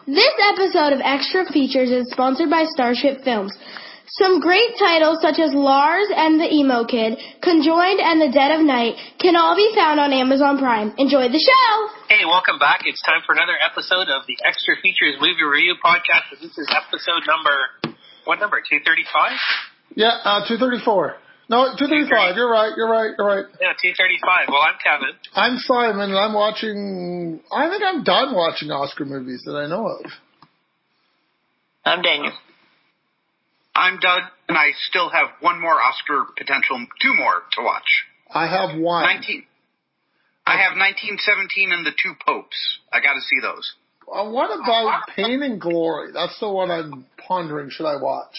This episode of Extra Features is sponsored by Starship Films. Some great titles such as Lars and the Emo Kid, Conjoined and The Dead of Night can all be found on Amazon Prime. Enjoy the show! Hey, welcome back. It's time for another episode of the Extra Features Movie Review Podcast. This is episode number, what number, 235? Yeah, 234. No, 235. You're right. Yeah, 235. Well, I'm Kevin. I'm Simon, and I think I'm done watching Oscar movies that I know of. I'm Daniel. I'm Doug, and I still have one more Oscar potential, two more to watch. I have one. I have 1917 and The Two Popes. I got to see those. What about Pain and Glory? That's the one I'm pondering. Should I watch?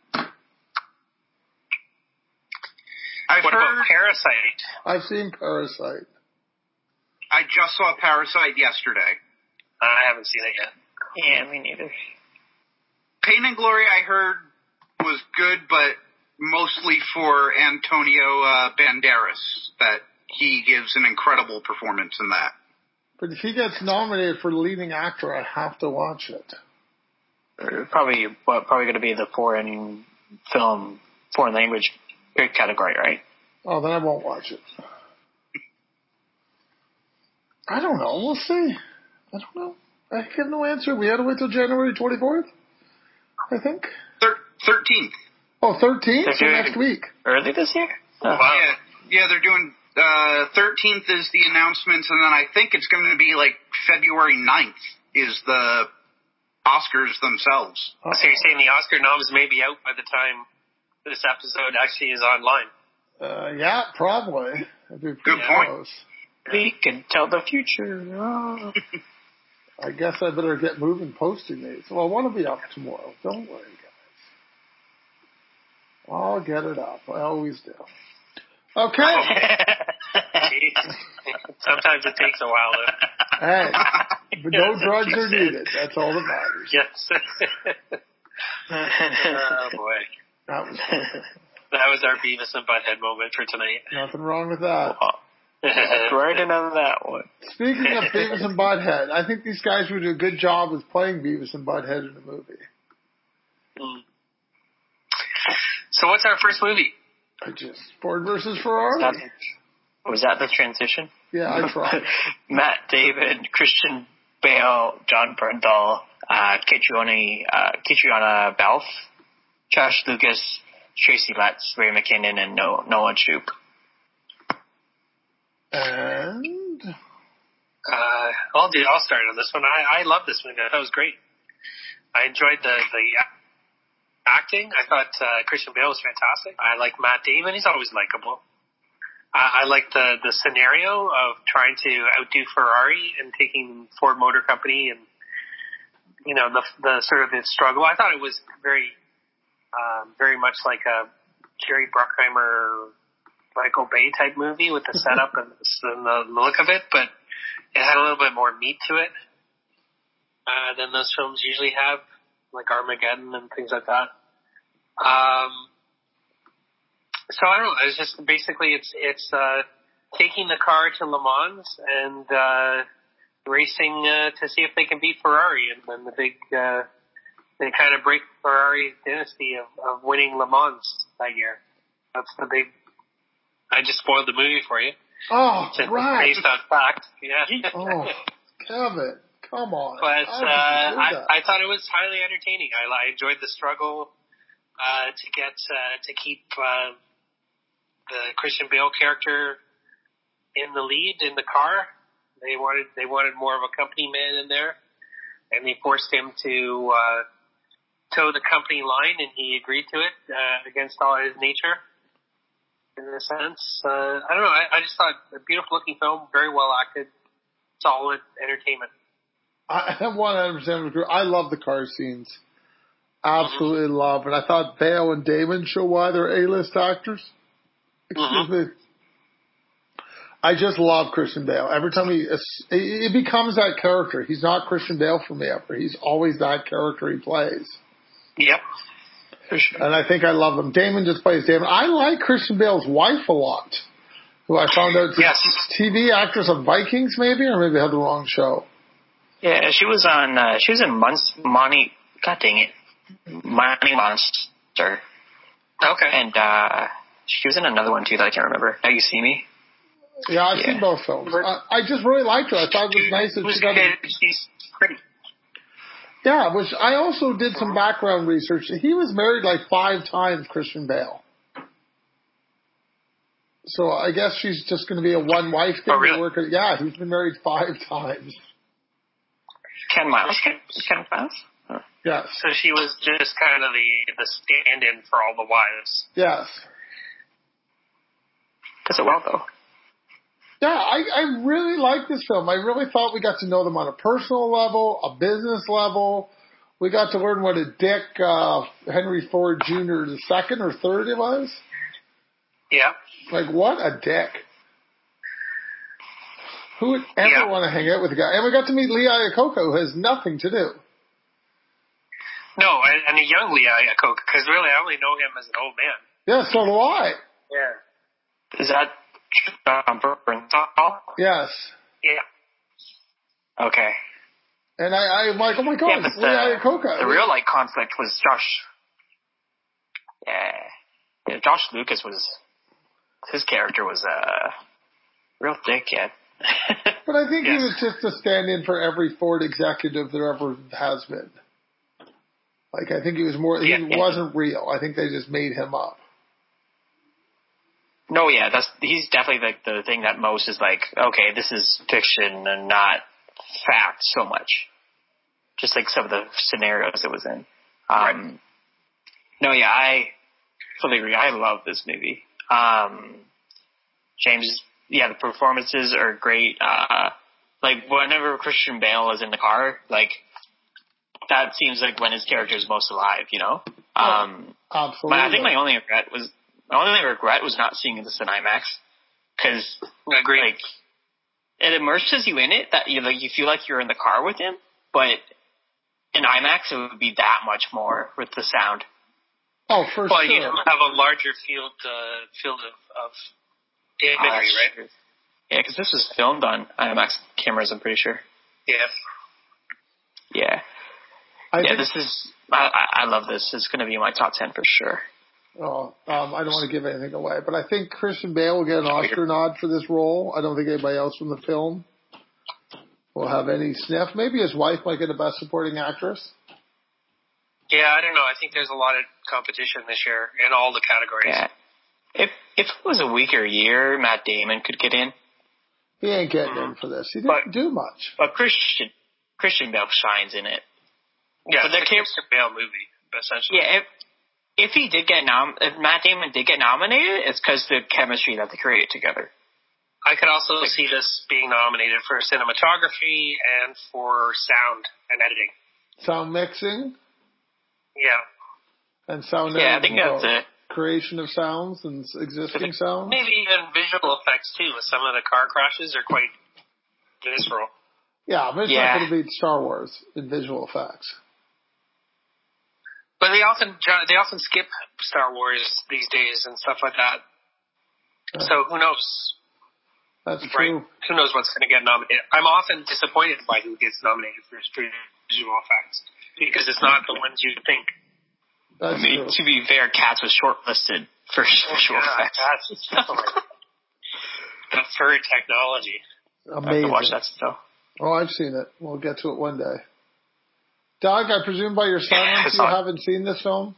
What about Parasite? I've seen Parasite. I just saw Parasite yesterday. I haven't seen it yet. Yeah, me neither. Pain and Glory, I heard, was good, but mostly for Antonio Banderas, that he gives an incredible performance in that. But if he gets nominated for leading actor, I have to watch it. Probably going to be the foreign language category, right? Oh, then I won't watch it. I don't know. We'll see. I don't know. I have no answer. We had to wait till January 24th, I think. 13th. Oh, 13th? So next week. Early this year? Oh. Wow. Yeah, they're doing 13th is the announcements, and then I think it's going to be like February 9th is the Oscars themselves. So you're saying the Oscar noms may be out by the time this episode actually is online? Yeah, probably. Good point. Close. We can tell the future. Oh. I guess I better get moving posting these. Well, I want to be up tomorrow. Don't worry, guys. I'll get it up. I always do. Okay. Sometimes it takes a while. Hey, but no drugs are needed. That's all that matters. Yes. Oh, boy. That was fun. That was our Beavis and Butthead moment for tonight. Nothing wrong with that. Right in on that one. Speaking of Beavis and Butthead, I think these guys would do a good job with playing Beavis and Butthead in a movie. So what's our first movie? Ford versus Ferrari. Was that the transition? Yeah, I tried. Matt Damon, Christian Bale, John Bernthal, Catriona Balfe, Josh Lucas, Tracy Letts, Ray McKinnon, and Noah Jupe. And I'll start on this one. I love this movie. I thought it was great. I enjoyed the acting. I thought Christian Bale was fantastic. I like Matt Damon. He's always likable. I like the scenario of trying to outdo Ferrari and taking Ford Motor Company, and the sort of the struggle. I thought it was very much like a Jerry Bruckheimer, Michael Bay type movie with the setup and the look of it, but it had a little bit more meat to it than those films usually have, like Armageddon and things like that. So I don't know. It's just basically it's taking the car to Le Mans and racing to see if they can beat Ferrari, and then the big they kind of break Ferrari's dynasty of winning Le Mans that year. That's the big. I just spoiled the movie for you. Oh, right. Based on fact. Yeah. Oh, Kevin, come on. But I thought it was highly entertaining. I enjoyed the struggle to keep the Christian Bale character in the lead in the car. They wanted more of a company man in there, and they forced him to toe the company line, and he agreed to it against all his nature. In a sense, I don't know. I just thought a beautiful looking film, very well acted, solid entertainment. I 100% agree. I love the car scenes. Absolutely love. And I thought Bale and Damon show why they're A-list actors. Excuse me. I just love Christian Bale. Every time it becomes that character. He's not Christian Bale for me ever. He's always that character he plays. Yep. And I think I love him. Damon just plays Damon. I like Christian Bale's wife a lot, who I found out is TV actress of Vikings, maybe, or maybe I had the wrong show. Yeah, she was in Money. God dang it, Money Monster. Okay. And she was in another one too that I can't remember. Now You See Me. Yeah, I've seen both films. I just really liked her. I thought it was nice that she got. She's pretty. Yeah, which I also did some background research. He was married like 5 times, Christian Bale. So I guess she's just going to be a one-wife thing. Oh, really? Yeah, he's been married 5 times. Ken Miles. Ken Miles? Oh. Yes. So she was just kind of the stand-in for all the wives. Yes. Does it well, though. Yeah, I really like this film. I really thought we got to know them on a personal level, a business level. We got to learn what a dick Henry Ford Jr. the second or third it was. Yeah. Like, what a dick. Who would ever want to hang out with a guy? And we got to meet Lee Iacocca, who has nothing to do. No, and a young Lee Iacocca, because really I only know him as an old man. Yeah, so do I. Yeah. Is that Bernthal? Yes. Yeah. Okay. And I'm like, oh my God, Yeah, it's Lee Iacocca. The real conflict was Josh. Yeah, Josh Lucas his character was a real dickhead. But I think he was just a stand-in for every Ford executive there ever has been. Like, I think he was more. He wasn't real. I think they just made him up. No, yeah, he's definitely like the thing that most is like, okay, this is fiction and not fact so much. Just like some of the scenarios it was in. Right. No, yeah, I fully agree. I love this movie. James, the performances are great. Like whenever Christian Bale is in the car, like that seems like when his character is most alive, you know? Absolutely. But I think my only regret was not seeing this in IMAX. Cause like, it immerses you in it that you feel like you're in the car with him, but in IMAX it would be that much more with the sound. Oh, for sure. Well, you have a larger field of imagery, right? Yeah, because this was filmed on IMAX cameras, I'm pretty sure. Yeah. Yeah. I love this. It's going to be in my top 10 for sure. Oh, I don't want to give anything away, but I think Christian Bale will get an Oscar nod for this role. I don't think anybody else from the film will have any sniff. Maybe his wife might get a Best Supporting Actress. Yeah, I don't know. I think there's a lot of competition this year in all the categories. Yeah. If it was a weaker year, Matt Damon could get in. He ain't getting in for this. He didn't do much. But Christian Bale shines in it. Yeah, it's a Christian Bale movie, essentially. Yeah, if Matt Damon did get nominated, it's because the chemistry that they created together. I could also see this being nominated for cinematography and for sound and editing. Sound mixing? Yeah. And sound editing. Yeah, I think that's it. Creation of sounds and existing sounds? Maybe even visual effects, too. Some of the car crashes are quite visceral. Yeah, but it's not going to beat Star Wars in visual effects. But they often skip Star Wars these days and stuff like that. So who knows? That's right? true. Who knows what's going to get nominated? I'm often disappointed by who gets nominated for visual effects because it's not the ones you think. That's true. To be fair, Cats was shortlisted for visual effects. The fur technology. Amazing. I have to watch that still. Oh, I've seen it. We'll get to it one day. Doug, I presume by your silence you haven't seen this film?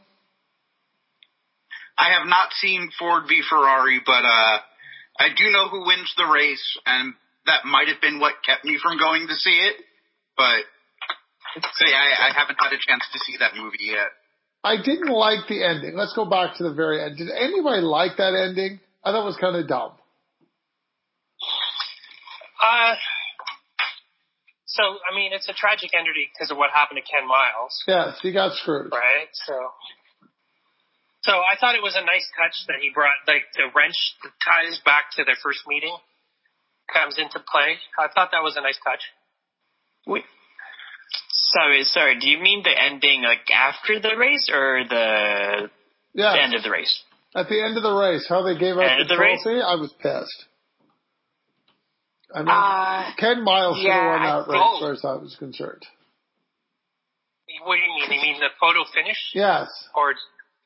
I have not seen Ford v Ferrari, but I do know who wins the race, and that might have been what kept me from going to see it. But I haven't had a chance to see that movie yet. I didn't like the ending. Let's go back to the very end. Did anybody like that ending? I thought it was kind of dumb. So, I mean, it's a tragic ending because of what happened to Ken Miles. Yes, he got screwed. Right? So I thought it was a nice touch that he brought, like, the wrench that ties back to their first meeting comes into play. I thought that was a nice touch. Wait. Sorry. Do you mean the ending, like, after the race or the end of the race? At the end of the race, how they gave up the trophy, I was pissed. I mean, Ken Miles should have won that race, as far as I was concerned. What do you mean? You mean the photo finish? Yes. Or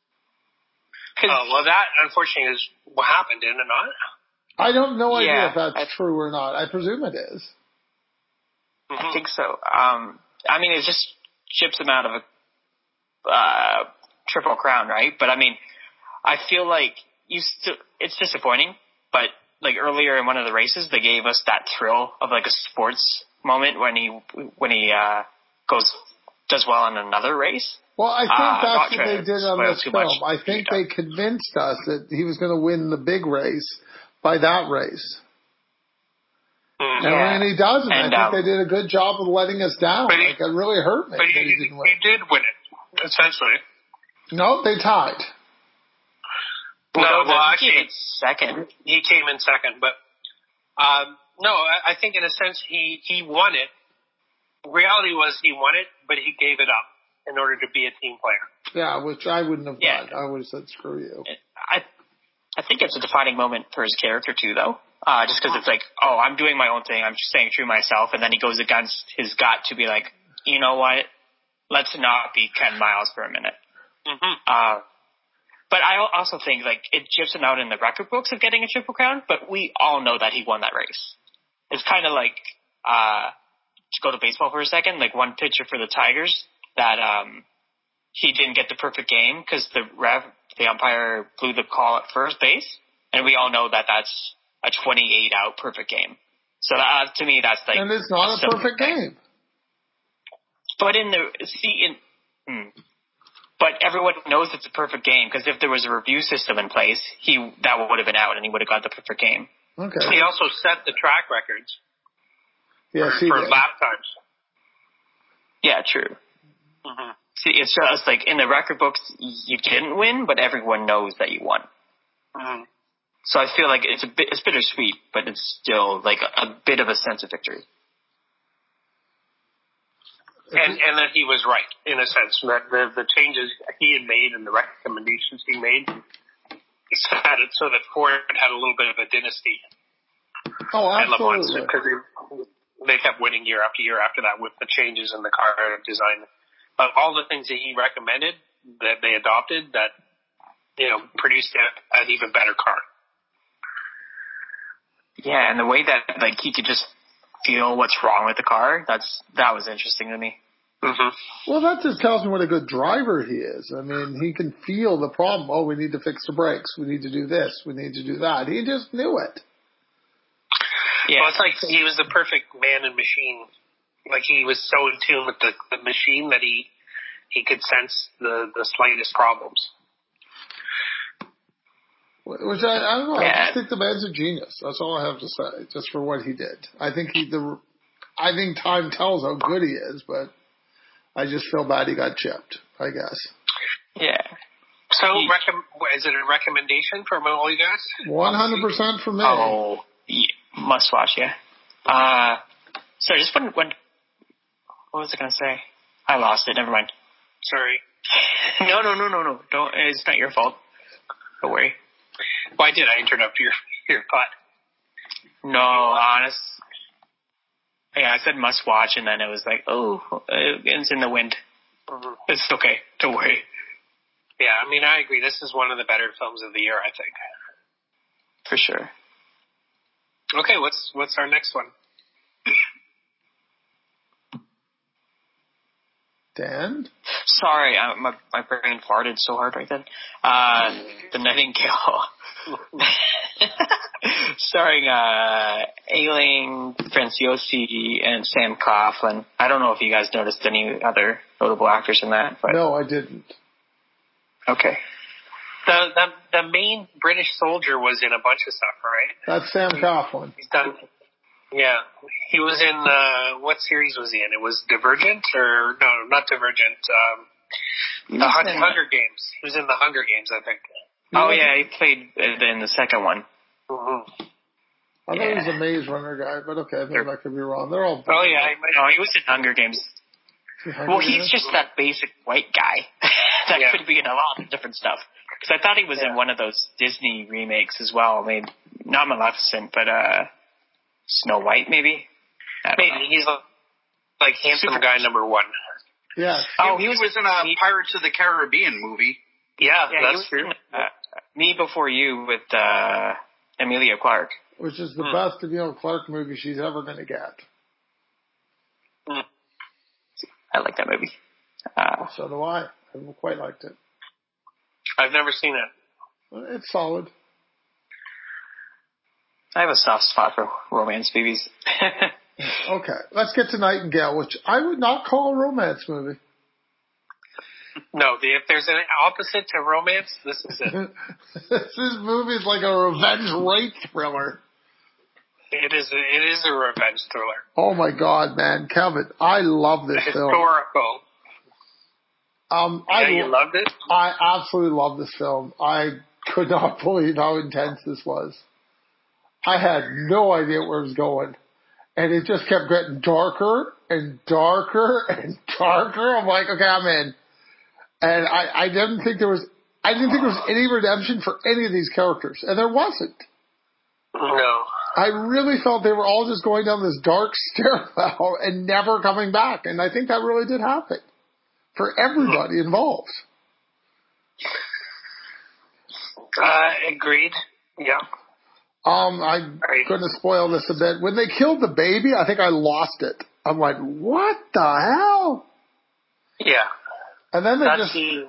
well, that unfortunately is what happened, isn't it not? I don't know idea if that's true or not. I presume it is. I think so. I mean, it just chips him out of a Triple Crown, right? But I mean, I feel like it's disappointing, but like earlier in one of the races, they gave us that thrill of like a sports moment when he does well in another race. Well, I think that's what they did on this film. I think they convinced us that he was going to win the big race by that race. And when he doesn't, I think they did a good job of letting us down. It really hurt me. But he did win it, essentially. No, they tied. No, well, actually, he came in second. He came in second, but no, I think in a sense he won it. Reality was he won it, but he gave it up in order to be a team player. Yeah, which I wouldn't have done. I would have said, screw you. I think it's a defining moment for his character, too, though. Just because it's like, oh, I'm doing my own thing. I'm just staying true to myself. And then he goes against his gut to be like, you know what? Let's not be Ken Miles for a minute. Mm-hmm. But I also think, like, it chips him out in the record books of getting a Triple Crown, but we all know that he won that race. It's kind of like, to go to baseball for a second, like one pitcher for the Tigers that he didn't get the perfect game because the umpire blew the call at first base, and we all know that that's a 28-out perfect game. So to me, that's like, and it's not a perfect game. But but everyone knows it's a perfect game because if there was a review system in place, that would have been out and he would have got the perfect game. Okay. He also set the track records. Yes, for lap times. Yeah, true. Mm-hmm. See, it's just like in the record books, you didn't win, but everyone knows that you won. Mm-hmm. So I feel like it's bittersweet, but it's still like a bit of a sense of victory. And that he was right, in a sense, that the changes he had made and the recommendations he made had it so that Ford had a little bit of a dynasty. Oh, absolutely. Because they kept winning year after year after that with the changes in the car design. But all the things that he recommended that they adopted that, produced an even better car. Yeah, and the way that like he could just feel what's wrong with the car, that was interesting to me. Mm-hmm. Well, that just tells me what a good driver he is. I mean, he can feel the problem. Oh, we need to fix the brakes. We need to do this. We need to do that. He just knew it. Yeah, well, it's like he was the perfect man and machine. Like he was so in tune with the machine that he could sense the slightest problems. Which I don't know. I just think the man's a genius. That's all I have to say. Just for what he did. I think time tells how good he is, but I just feel bad he got chipped, I guess. Yeah. So, is it a recommendation from all you guys? 100% for me. Oh, yeah, must watch, yeah. Sorry, just when what was I going to say? I lost it, never mind. Sorry. No. Don't, it's not your fault. Don't worry. Why did I interrupt your thought? No, honest. Yeah, I said must watch, and then it was like, it's in the wind. Mm-hmm. It's okay. Don't worry. Yeah, I mean, I agree. This is one of the better films of the year, I think. For sure. Okay, what's our next one? Dan? Sorry, my brain farted so hard right then. The Nightingale. Starring Aileen Franciosi and Sam Claflin. I don't know if you guys noticed any other notable actors in that. But no, I didn't. Okay. The main British soldier was in a bunch of stuff, right? That's Sam Claflin. He's done. Yeah, he was in what series was he in? It was Divergent, or no, not Divergent. The Hunger Games. He was in the Hunger Games, I think. Oh yeah, he played in the second one. Mm-hmm. I thought he was a Maze Runner guy, but okay, maybe I could be wrong. They're all. Oh yeah, he was in Hunger Games. He's just that basic white guy that could be in a lot of different stuff. Because I thought he was in one of those Disney remakes as well. I mean, not Maleficent, but Snow White, maybe? Maybe. He's like handsome guy number 1. Yes. Oh, he was in a Pirates of the Caribbean movie. Yeah, that's true. Me Before You with Emilia Clarke. Which is the best Emilia Clarke movie she's ever going to get. I like that movie. So do I. I quite liked it. I've never seen it. It's solid. I have a soft spot for romance movies. Okay, let's get to Nightingale, which I would not call a romance movie. No, if there's an opposite to romance, this is it. This movie is like a revenge rape thriller. It is a revenge thriller. Oh my God, man, Kevin, I love this film. Historical. You loved it? I absolutely love this film. I could not believe how intense this was. I had no idea where it was going. And it just kept getting darker and darker and darker. I'm like, okay, I'm in. And I didn't think there was any redemption for any of these characters. And there wasn't. No. I really felt they were all just going down this dark stairwell and never coming back. And I think that really did happen for everybody involved. Agreed. Yeah. I'm going to spoil this a bit. When they killed the baby, I think I lost it. I'm like, what the hell? Yeah. And then that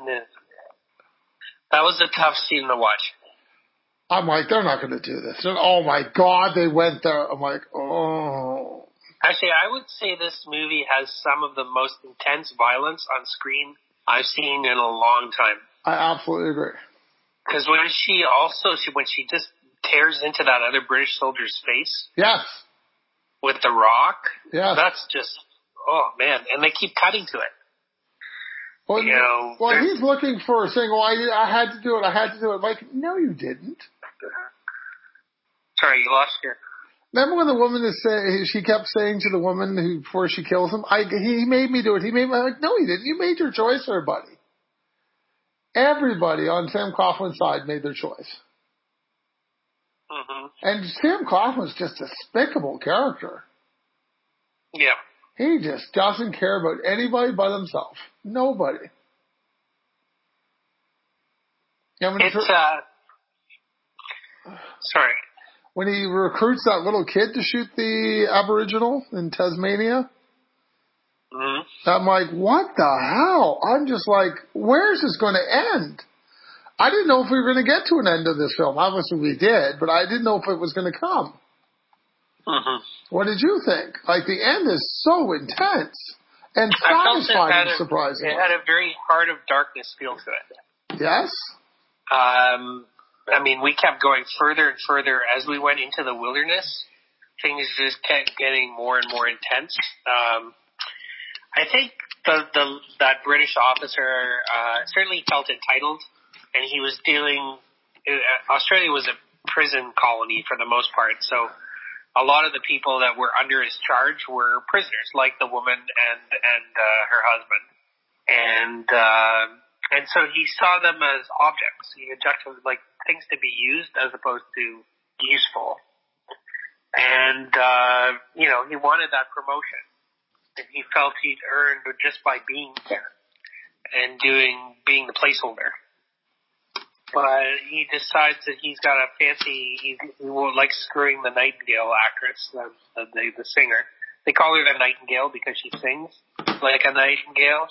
was a tough scene to watch. I'm like, they're not going to do this. And, oh my God, they went there. I'm like, oh. Actually, I would say this movie has some of the most intense violence on screen I've seen in a long time. I absolutely agree. Because when she just tears into that other British soldier's face. Yes. With the rock. Yes. That's just, oh man. And they keep cutting to it. Well, he's looking for saying, "Oh, I had to do it. I had to do it." Like, no, you didn't. Sorry, you lost your. Remember when the woman she kept saying to the woman before she kills him, "He made me do it. He made me." I'm like, no, he didn't. You made your choice, everybody. Everybody on Sam Coughlin's side made their choice. Mm-hmm. And Sam Coughlin's just a despicable character. Yeah. He just doesn't care about anybody but himself. Nobody. Sorry. When he recruits that little kid to shoot the Aboriginal in Tasmania, I'm like, what the hell? I'm just like, where's this going to end? I didn't know if we were going to get to an end of this film. Obviously we did, but I didn't know if it was going to come. What did you think? Like, the end is so intense and satisfying, surprisingly. It had a very Heart of Darkness feel to it. Yes? I mean, we kept going further and further as we went into the wilderness. Things just kept getting more and more intense. I think that British officer certainly felt entitled, and he was Australia was a prison colony for the most part, so a lot of the people that were under his charge were prisoners, like the woman and her husband, and so he saw them as objects. He objected like things to be used as opposed to useful, and he wanted that promotion, and he felt he'd earned just by being there and being the placeholder. But he decides that he's got a fancy, he won't like screwing the Nightingale actress, the singer. They call her the Nightingale because she sings like a nightingale.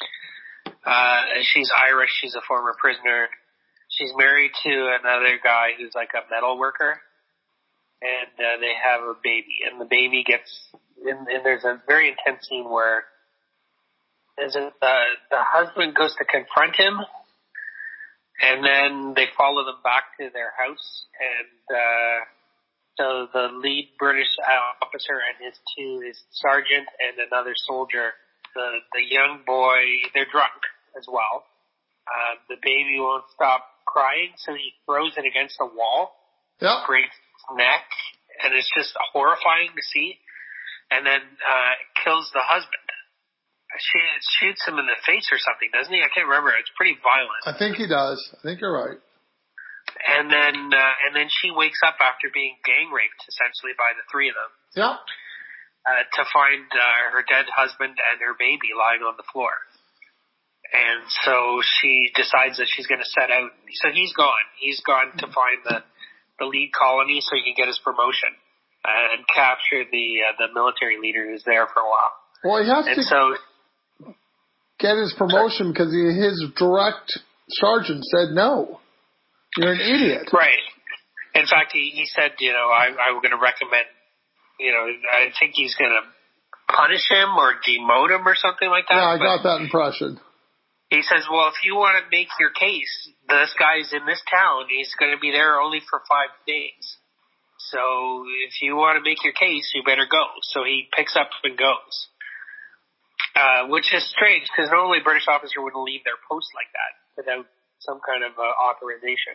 She's Irish. She's a former prisoner. She's married to another guy who's like a metal worker. And they have a baby. And the baby and there's a very intense scene where the husband goes to confront him. And then they follow them back to their house, and so the lead British officer and his sergeant and another soldier, the young boy, they're drunk as well. The baby won't stop crying, so he throws it against a wall, breaks its neck, and it's just horrifying to see. And then kills the husband. Shoots him in the face or something, doesn't he? I can't remember. It's pretty violent. I think he does. I think you're right. And then she wakes up after being gang raped, essentially, by the three of them. Yeah. To find her dead husband and her baby lying on the floor. And so she decides that she's going to set out. So he's gone. He's gone to find the lead colony so he can get his promotion and capture the military leader who's there for a while. Well, he has to get his promotion because his direct sergeant said no. You're an idiot. Right. In fact, he said, I'm going to recommend, I think he's going to punish him or demote him or something like that. Yeah, I got that impression. He says, well, if you want to make your case, this guy's in this town. He's going to be there only for 5 days. So if you want to make your case, you better go. So he picks up and goes. Which is strange because normally a British officer wouldn't leave their post like that without some kind of authorization.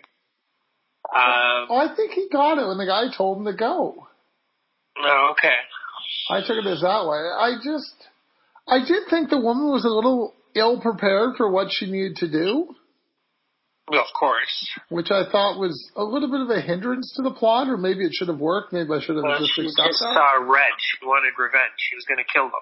I think he got it when the guy told him to go. Oh, okay. I took it as that way. I did think the woman was a little ill prepared for what she needed to do. Well, of course. Which I thought was a little bit of a hindrance to the plot, or maybe it should have worked. Maybe I should have just accepted that. She just saw red. She wanted revenge. She was going to kill them.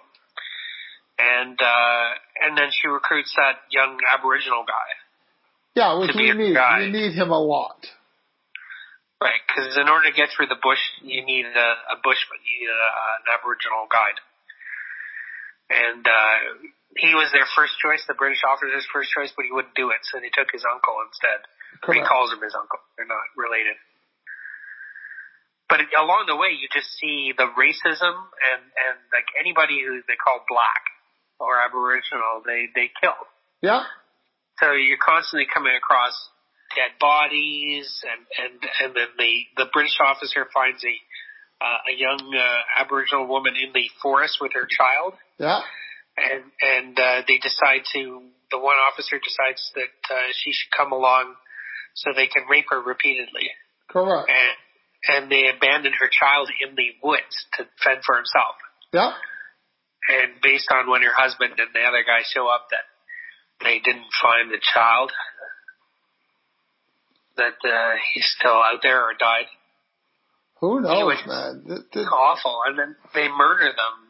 And then she recruits that young Aboriginal guy. Yeah, which we need. We need him a lot. Right, because in order to get through the bush, you need a bushman. You need an Aboriginal guide. And he was their first choice, the British officer's first choice, but he wouldn't do it, so they took his uncle instead. He calls him his uncle. They're not related. But along the way, you just see the racism and like anybody who they call black or Aboriginal, they kill. Yeah. So you're constantly coming across dead bodies, and then the British officer finds a young Aboriginal woman in the forest with her child. Yeah. And the one officer decides that she should come along so they can rape her repeatedly. Correct. And they abandon her child in the woods to fend for himself. Yeah. And based on when her husband and the other guy show up, that they didn't find the child, that he's still out there or died. Who knows, anyway, man? It's awful. And then they murder them.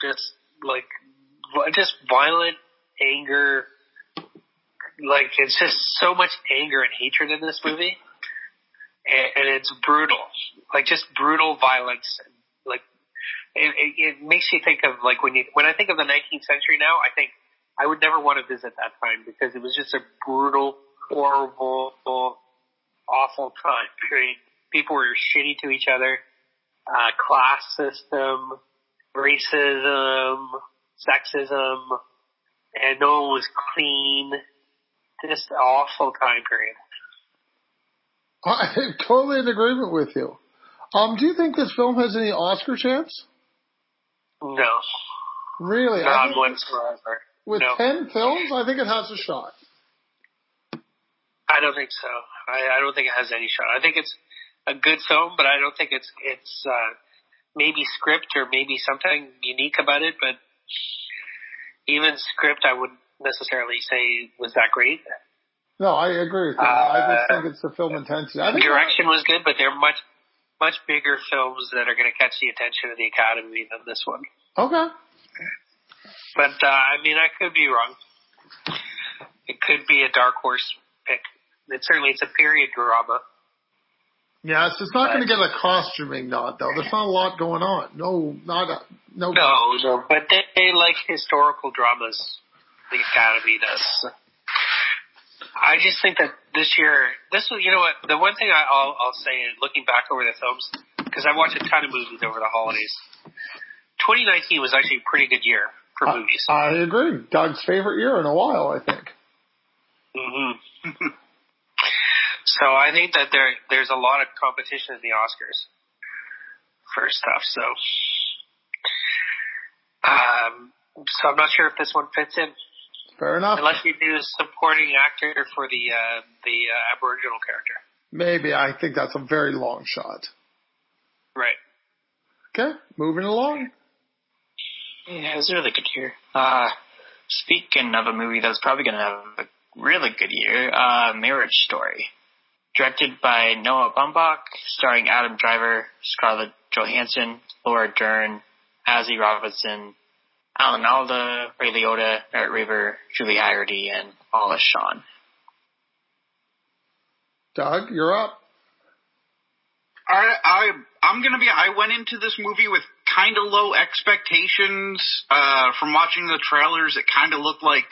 Just violent anger. Like, it's just so much anger and hatred in this movie. And it's brutal. Like, just brutal violence. Like, it makes you think of, like, when I think of the 19th century now, I think I would never want to visit that time because it was just a brutal, horrible, awful time period. People were shitty to each other. Class system, racism, sexism, and no one was clean. Just an awful time period. I'm totally in agreement with you. Do you think this film has any Oscar chance? No. Really? Not whatsoever. With 10 films, I think it has a shot. I don't think so. I don't think it has any shot. I think it's a good film, but I don't think it's maybe script or maybe something unique about it, but even script I wouldn't necessarily say was that great. No, I agree with you. I just think it's the film intensity. I think direction was good, but there are much bigger films that are going to catch the attention of the Academy than this one. Okay. But, I could be wrong. It could be a dark horse pick. It's a period drama. Yes, it's not going to get a costuming nod, though. There's not a lot going on. No. But they like historical dramas. The Academy does. I just think that this year, you know what, the one thing I'll say, looking back over the films, because I watched a ton of movies over the holidays, 2019 was actually a pretty good year for movies. I agree. Doug's favorite year in a while, I think. Mm-hmm. So I think that there's a lot of competition in the Oscars for stuff. So I'm not sure if this one fits in. Fair enough. Unless you do supporting actor for the Aboriginal character. Maybe. I think that's a very long shot. Right. Okay, moving along. Yeah, it was a really good year. Speaking of a movie that's probably going to have a really good year, Marriage Story. Directed by Noah Baumbach, starring Adam Driver, Scarlett Johansson, Laura Dern, Ozzy Robinson, Alan Alda, Ray Liotta, Merritt Wever, Julie Haggerty, and Paula Shawn. Doug, you're up. I went into this movie with kind of low expectations. From watching the trailers, it kind of looked like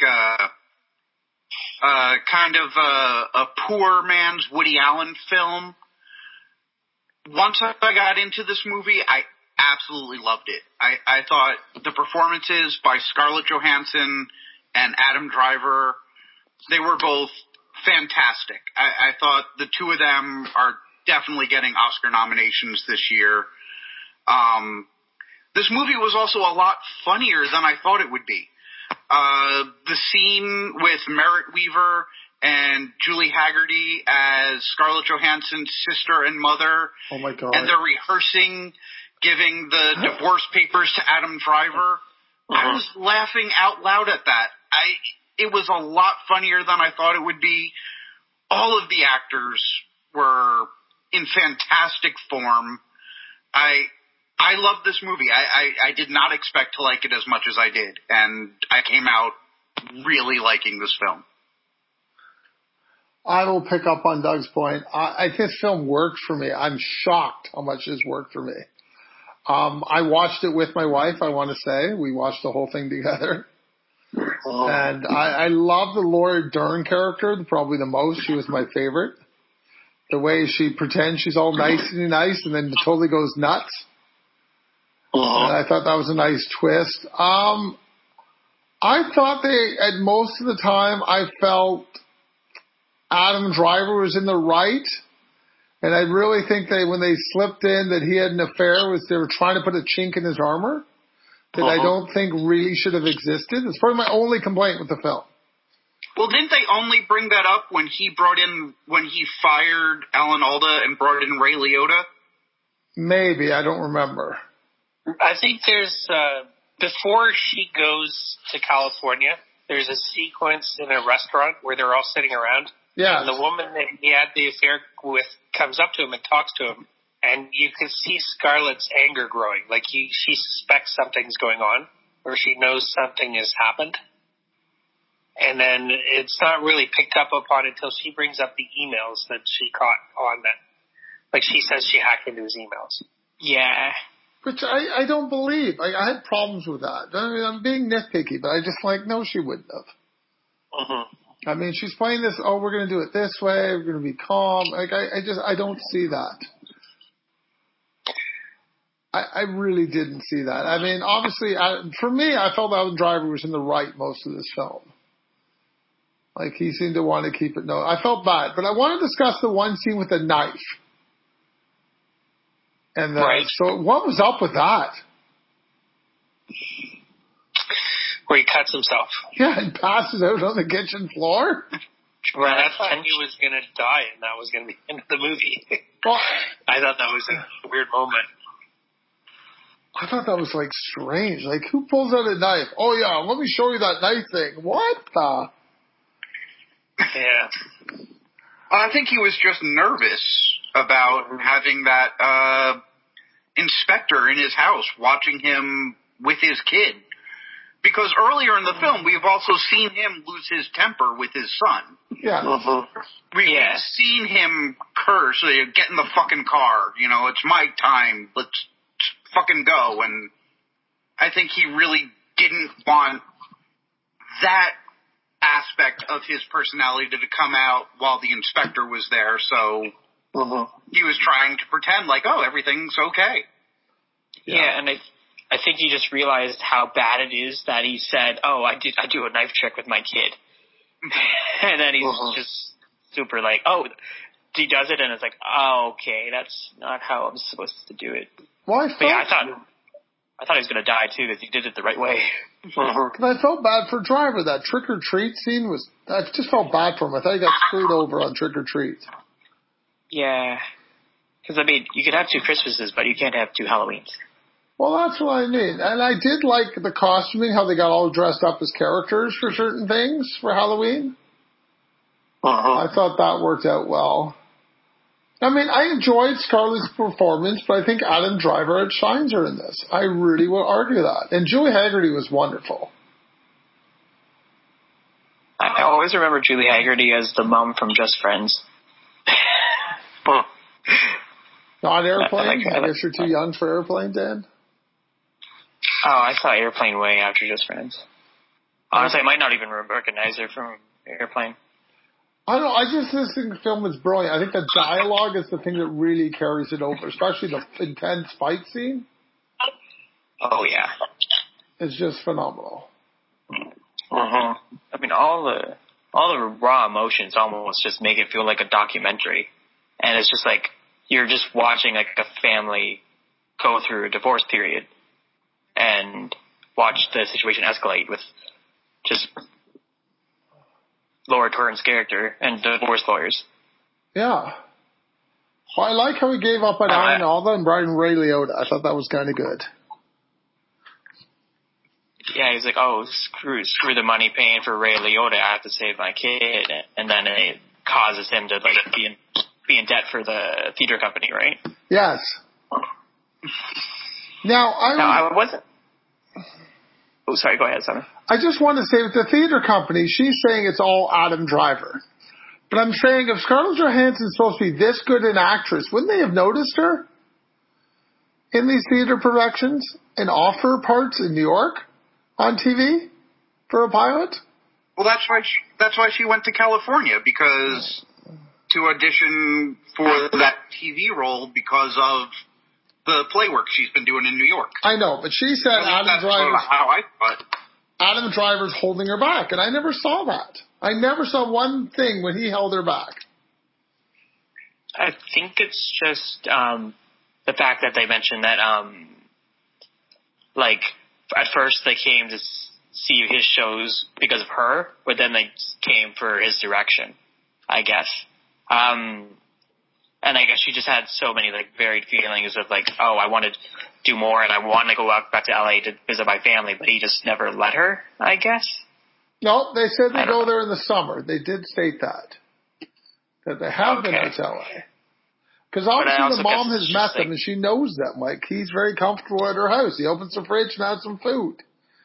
a poor man's Woody Allen film. Once I got into this movie, I absolutely loved it. I thought the performances by Scarlett Johansson and Adam Driver, they were both fantastic. I thought the two of them are definitely getting Oscar nominations this year. This movie was also a lot funnier than I thought it would be. The scene with Merritt Wever and Julie Haggerty as Scarlett Johansson's sister and mother. Oh my God. And they're rehearsing giving the divorce papers to Adam Driver. I was laughing out loud at that. It was a lot funnier than I thought it would be. All of the actors were in fantastic form. I love this movie. I did not expect to like it as much as I did, and I came out really liking this film. I will pick up on Doug's point. This film worked for me. I'm shocked how much this worked for me. I watched it with my wife, I want to say. We watched the whole thing together. And I love the Laura Dern character probably the most. She was my favorite. The way she pretends she's all nice and then totally goes nuts. And I thought that was a nice twist. I thought at most of the time, I felt Adam Driver was in the right. And I really think when they slipped in that he had an affair, they were trying to put a chink in his armor that I don't think really should have existed. It's probably my only complaint with the film. Well, didn't they only bring that up when he fired Alan Alda and brought in Ray Liotta? Maybe, I don't remember. I think there's, before she goes to California, there's a sequence in a restaurant where they're all sitting around. Yeah. And the woman that he had the affair with comes up to him and talks to him. And you can see Scarlett's anger growing. Like she suspects something's going on, or she knows something has happened. And then it's not really picked up upon until she brings up the emails that she caught on that. Like she says she hacked into his emails. Yeah. Which I don't believe. I had problems with that. I mean, I'm being nitpicky, but I just no, she wouldn't have. I mean, she's playing this, we're going to do it this way, we're going to be calm. I don't see that. I really didn't see that. I mean, obviously, for me, I felt Adam Driver was in the right most of this film. He seemed to want to keep it. No, I felt bad. But I want to discuss the one scene with the knife. And right. So what was up with that? Where he cuts himself. Yeah, and passes out on the kitchen floor. Well, I thought he was going to die, and that was going to be the end of the movie. Well, I thought that was a weird moment. I thought that was strange. Who pulls out a knife? Oh yeah, let me show you that knife thing. What the? Yeah. I think he was just nervous about having that inspector in his house watching him with his kid. Because earlier in the film, we've also seen him lose his temper with his son. Yeah. We've seen him curse, get in the fucking car. It's my time. Let's fucking go. And I think he really didn't want that aspect of his personality to come out while the inspector was there. So he was trying to pretend everything's okay. Yeah, and I think he just realized how bad it is that he said, I do a knife trick with my kid. And then he's just super he does it and it's okay, that's not how I'm supposed to do it. Well, I thought he was going to die too because he did it the right way. I felt bad for Driver. That trick or treat scene I just felt bad for him. I thought he got screwed over on trick or treat. Yeah. Because, you could have 2 Christmases, but you can't have 2 Halloweens. Well, that's what I mean. And I did like the costuming, how they got all dressed up as characters for certain things for Halloween. I thought that worked out well. I mean, I enjoyed Scarlett's performance, but I think Adam Driver outshines her in this. I really will argue that. And Julie Haggerty was wonderful. I always remember Julie Haggerty as the mom from Just Friends. Not Airplane? I guess you're too young for Airplane, Dan? Oh, I saw Airplane way after Just Friends. Honestly, I might not even recognize her from Airplane. I don't know. I just think the film is brilliant. I think the dialogue is the thing that really carries it over, especially the intense fight scene. Oh, yeah. It's just phenomenal. I mean, all the raw emotions almost just make it feel like a documentary. And it's just like you're just watching like a family go through a divorce period and watch the situation escalate with just Laura Dern's character and divorce lawyers. Yeah. Well, I like how he gave up on Alan Alda and brought in Ray Liotta. I thought that was kind of good. Yeah, he's like, oh, screw the money paying for Ray Liotta. I have to save my kid. And then it causes him to like be in debt for the theater company, right? Yes. Now, I wasn't. Oh, sorry, go ahead, Simon. I just want to say with the theater company, she's saying it's all Adam Driver. But I'm saying if Scarlett Johansson's supposed to be this good an actress, wouldn't they have noticed her in these theater productions and offer parts in New York on TV for a pilot? Well, that's why she went to California, because to audition for that TV role because of the play work she's been doing in New York. I know, but she said Adam Driver's holding her back, and I never saw that. I never saw one thing when he held her back. I think it's just the fact that they mentioned that, like, at first they came to see his shows because of her, but then they came for his direction, I guess. And I guess she just had so many like varied feelings of like, oh, I want to do more and I want to go back to LA to visit my family, but he just never let her, I guess. No, they said they go there in the summer. They did state that they have been out to LA. Because obviously the mom has met them and she knows them. Like, he's very comfortable at her house. He opens the fridge and has some food.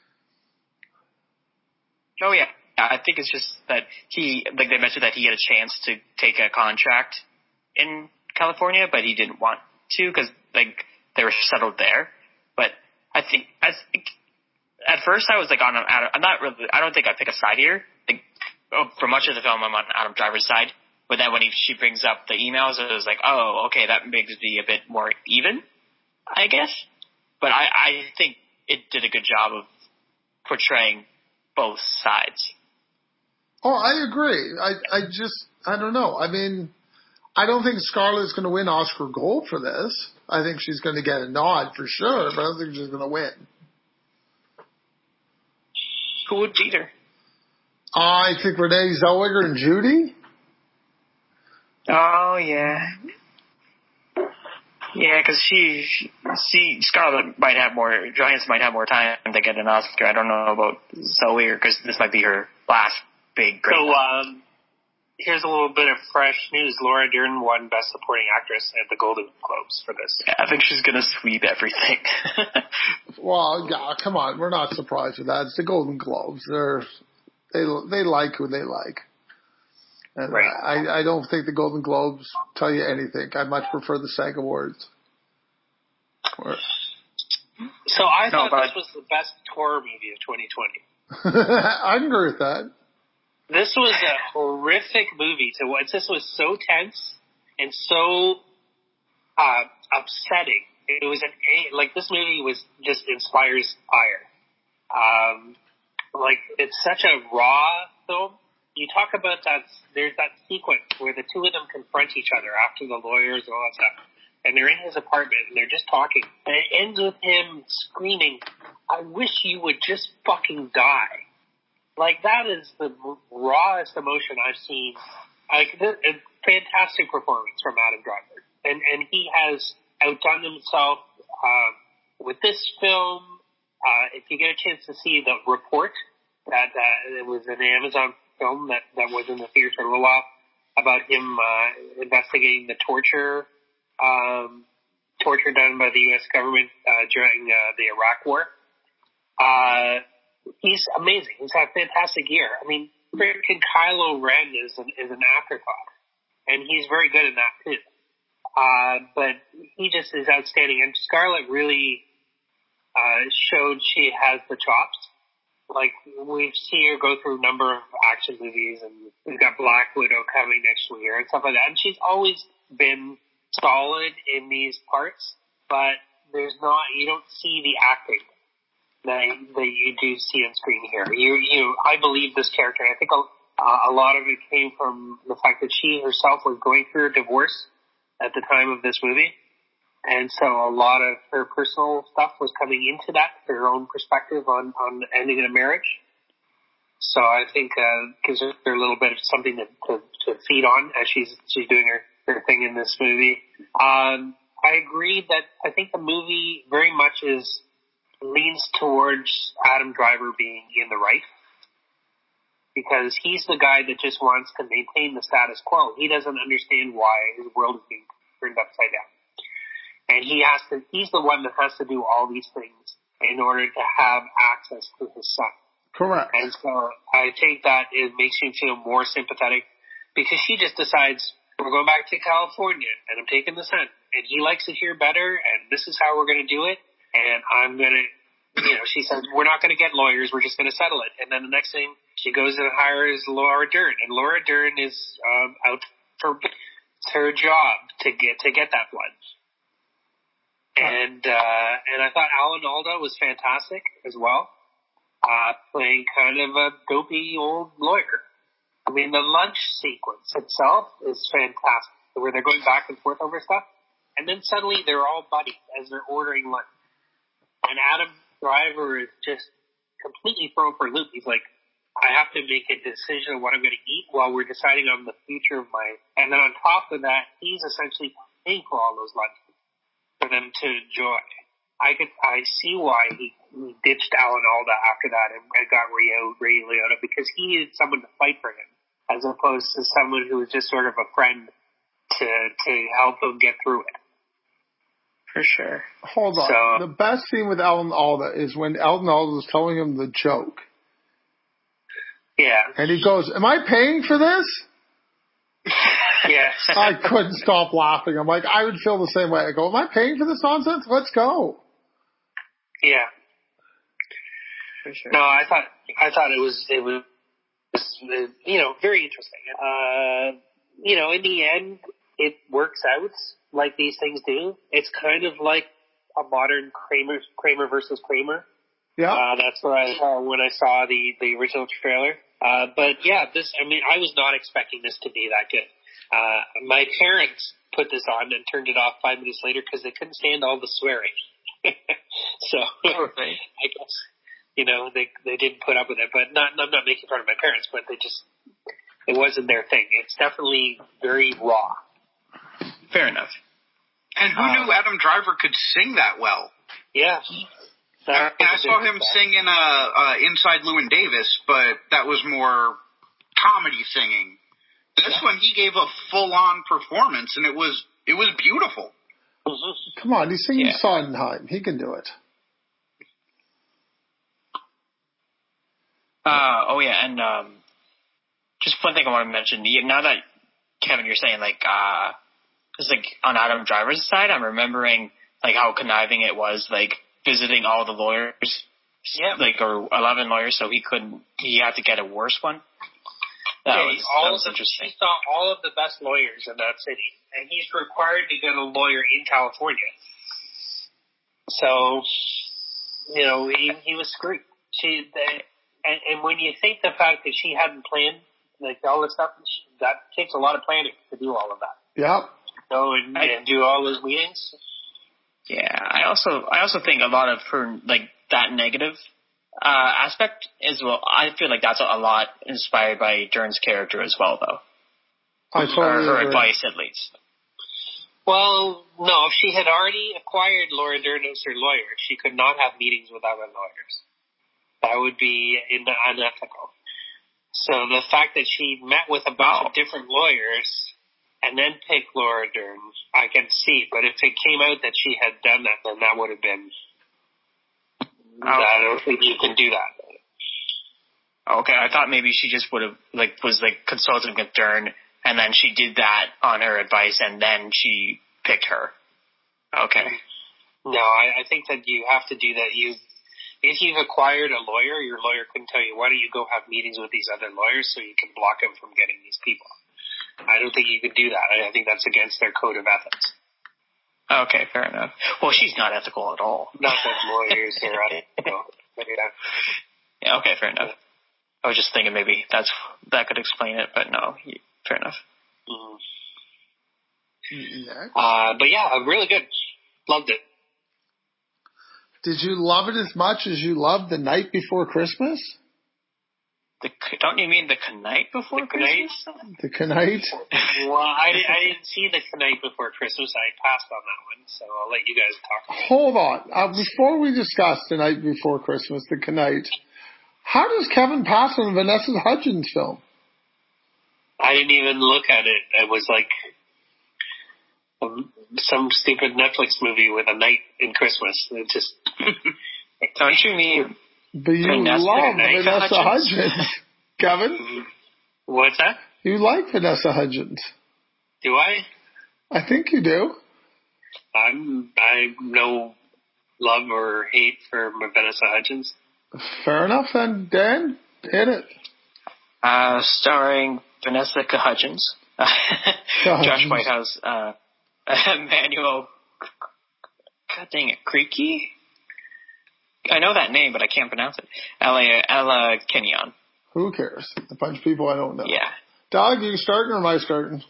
Oh, yeah. I think it's just that they mentioned that he had a chance to take a contract in California, but he didn't want to because like they were settled there. But I think at first I was like I don't think I pick a side here. Like, for much of the film, I'm on Adam Driver's side. But then when she brings up the emails, it was like, oh, okay, that makes me a bit more even, I guess. But I think it did a good job of portraying both sides. Oh, I agree. I don't know. I mean, I don't think Scarlett's going to win Oscar Gold for this. I think she's going to get a nod for sure, but I don't think she's going to win. Who would beat her? I think Renee Zellweger and Judy. Oh, yeah. Yeah, because Scarlett Johansson might have more time to get an Oscar. I don't know about Zellweger because this might be her last big great. So, here's a little bit of fresh news. Laura Dern won Best Supporting Actress at the Golden Globes for this. Yeah, I think she's going to sweep everything. Well, yeah, come on. We're not surprised with that. It's the Golden Globes. They like who they like. And right. I don't think the Golden Globes tell you anything. I much prefer the SAG Awards. So I thought this was the best horror movie of 2020. I agree with that. This was a horrific movie to watch. This was so tense and so upsetting. It was this movie was just inspires ire. Like, it's such a raw film. You talk about that, there's that sequence where the two of them confront each other after the lawyers and all that stuff. And they're in his apartment and they're just talking. And it ends with him screaming, I wish you would just fucking die. Like, that is the rawest emotion I've seen. Like, a fantastic performance from Adam Driver. And he has outdone himself with this film. If you get a chance to see The Report, that it was an Amazon film that was in the theater for a little while, about him investigating the torture done by the U.S. government during the Iraq War. He's amazing. He's had a fantastic year. I mean, freaking Kylo Ren is an afterthought, and he's very good in that too. But he just is outstanding. And Scarlett really showed she has the chops. Like, we've seen her go through a number of action movies, and we've got Black Widow coming next year and stuff like that. And she's always been solid in these parts, but you don't see the acting that you do see on screen here. I believe this character. I think a lot of it came from the fact that she herself was going through a divorce at the time of this movie. And so a lot of her personal stuff was coming into that, her own perspective on ending a marriage. So I think gives her a little bit of something to feed on as she's doing her thing in this movie. I agree that I think the movie very much leans towards Adam Driver being in the right, because he's the guy that just wants to maintain the status quo. He doesn't understand why his world is being turned upside down. And he's the one that has to do all these things in order to have access to his son. Correct. And so I think that it makes you feel more sympathetic, because she just decides, we're going back to California and I'm taking the son, and he likes it here better, and this is how we're going to do it. And I'm going to, she says, we're not going to get lawyers, we're just going to settle it. And then the next thing, she goes and hires Laura Dern, and Laura Dern is out for her job to get that blood. And I thought Alan Alda was fantastic as well, playing kind of a dopey old lawyer. I mean, the lunch sequence itself is fantastic, where they're going back and forth over stuff, and then suddenly they're all buddies as they're ordering lunch. And Adam Driver is just completely thrown for a loop. He's like, I have to make a decision on what I'm going to eat while we're deciding on the future of my... And then on top of that, he's essentially paying for all those lunches for them to enjoy. I see why he ditched Alan Alda after that and got Ray Liotta, because he needed someone to fight for him, as opposed to someone who was just sort of a friend to help him get through it. For sure. Hold on. The best scene with Alan Alda is when Alan Alda is telling him the joke. Yeah. And he goes, am I paying for this? Yes. I couldn't stop laughing. I'm like, I would feel the same way. I go, am I paying for this nonsense? Let's go. Yeah. For sure. No, I thought it was very interesting. In the end, it works out like these things do. It's kind of like a modern Kramer versus Kramer. Yeah. That's what I saw when I saw the original trailer. But yeah, I was not expecting this to be that good. My parents put this on and turned it off 5 minutes later because they couldn't stand all the swearing. So I guess, they didn't put up with it. But I'm not making fun of my parents, but it wasn't their thing. It's definitely very raw. Fair enough. And who knew Adam Driver could sing that well? Yeah. I saw him sing in Inside Llewyn Davis, but that was more comedy singing. This one, he gave a full-on performance, and it was beautiful. Come on, he's singing Sondheim. He can do it. And just one thing I want to mention. Now that, Kevin, you're saying, just on Adam Driver's side, I'm remembering, how conniving it was, visiting all the lawyers. Yeah. Or 11 lawyers, so he had to get a worse one. That was interesting. He saw all of the best lawyers in that city, and he's required to get a lawyer in California. So, he was screwed. And when you think the fact that she hadn't planned, all this stuff, that takes a lot of planning to do all of that. Yeah. Go and do all those meetings. Yeah, I also think a lot of her, that negative aspect as well. I feel like that's a lot inspired by Dern's character as well, though. I totally her agree. advice, at least. Well, no, if she had already acquired Laura Dern as her lawyer, she could not have meetings with other lawyers. That would be unethical. So the fact that she met with a bunch of different lawyers and then picked Laura Dern, I can see. But if it came out that she had done that, then that would have been. I don't think you can do that. Okay, I thought maybe she just would have was consulting with Dern, and then she did that on her advice, and then she picked her. Okay. No, I think that you have to do that. If you've acquired a lawyer, your lawyer couldn't tell you, why don't you go have meetings with these other lawyers so you can block them from getting these people. I don't think you could do that. I think that's against their code of ethics. Okay, fair enough. Well, she's not ethical at all. Not that lawyers are ethical. Yeah, okay, fair enough. I was just thinking maybe that could explain it, but no, fair enough. But yeah, really good. Loved it. Did you love it as much as you loved The Night Before Christmas? Don't you mean The Knight Before Christmas? The Knight? Well, I didn't see The Knight Before Christmas. I passed on that one, so I'll let you guys talk. Hold on. Before we discuss The Night Before Christmas, The Knight, how does Kevin pass on Vanessa Hudgens' film? I didn't even look at it. It was like some stupid Netflix movie with a night in Christmas. It just don't you mean? But you love Vanessa Hudgens, Kevin. What's that? You like Vanessa Hudgens. Do I? I think you do. I no love or hate for Vanessa Hudgens. Fair enough then, Dan. Hit it. Starring Vanessa Hudgens, Josh Whitehouse, Manuel, God dang it, Creaky? I know that name, but I can't pronounce it. Ella Kenyon. Who cares? A bunch of people I don't know. Yeah. Doug, you starting or am I starting?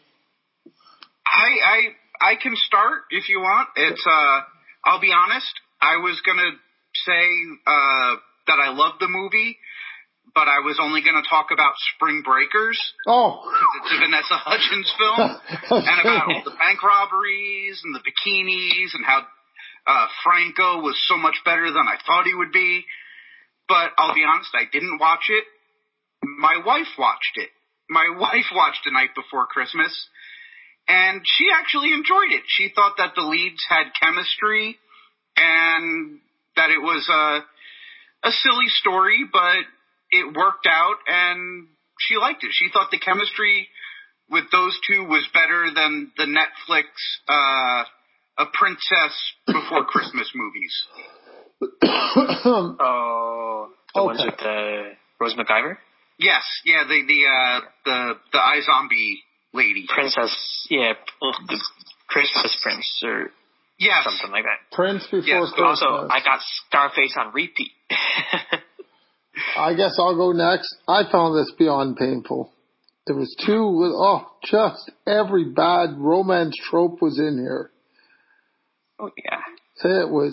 I can start if you want. It's I'll be honest. I was gonna say that I love the movie, but I was only going to talk about Spring Breakers. Oh. It's a Vanessa Hudgens film. And about all the bank robberies and the bikinis and how Franco was so much better than I thought he would be. But I'll be honest, I didn't watch it. My wife watched it. My wife watched The Night Before Christmas, and she actually enjoyed it. She thought that the leads had chemistry and that it was a silly story, but it worked out, and she liked it. She thought the chemistry with those two was better than the Netflix A Princess Before Christmas movies. Oh, the ones with Rose McIver? Yes, yeah, the iZombie lady. Princess, yeah, the Christmas Prince, or yes. Something like that. Prince Before Christmas. Also, I got Scarface on repeat. I guess I'll go next. I found this beyond painful. There was just every bad romance trope was in here. Oh, yeah. It was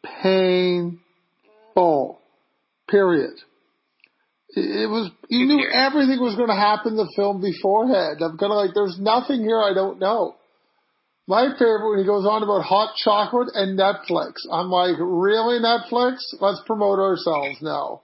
painful. Period. It was, you knew everything was going to happen in the film beforehand. I'm kind of like, there's nothing here I don't know. My favorite when he goes on about hot chocolate and Netflix. I'm like, really, Netflix? Let's promote ourselves now.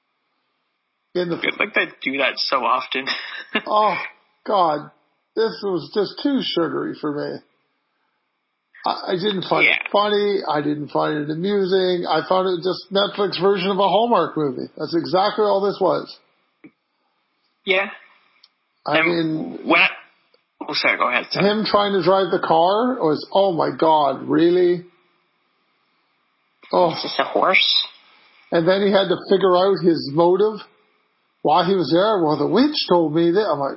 Like they do that so often. Oh, God. This was just too sugary for me. I didn't find it funny. I didn't find it amusing. I found it just Netflix version of a Hallmark movie. That's exactly all this was. Yeah. I mean... sorry, go ahead. Sorry. Him trying to drive the car was, oh my God, really? Oh. Is this a horse? And then he had to figure out his motive while he was there. Well, the witch told me that. I'm like,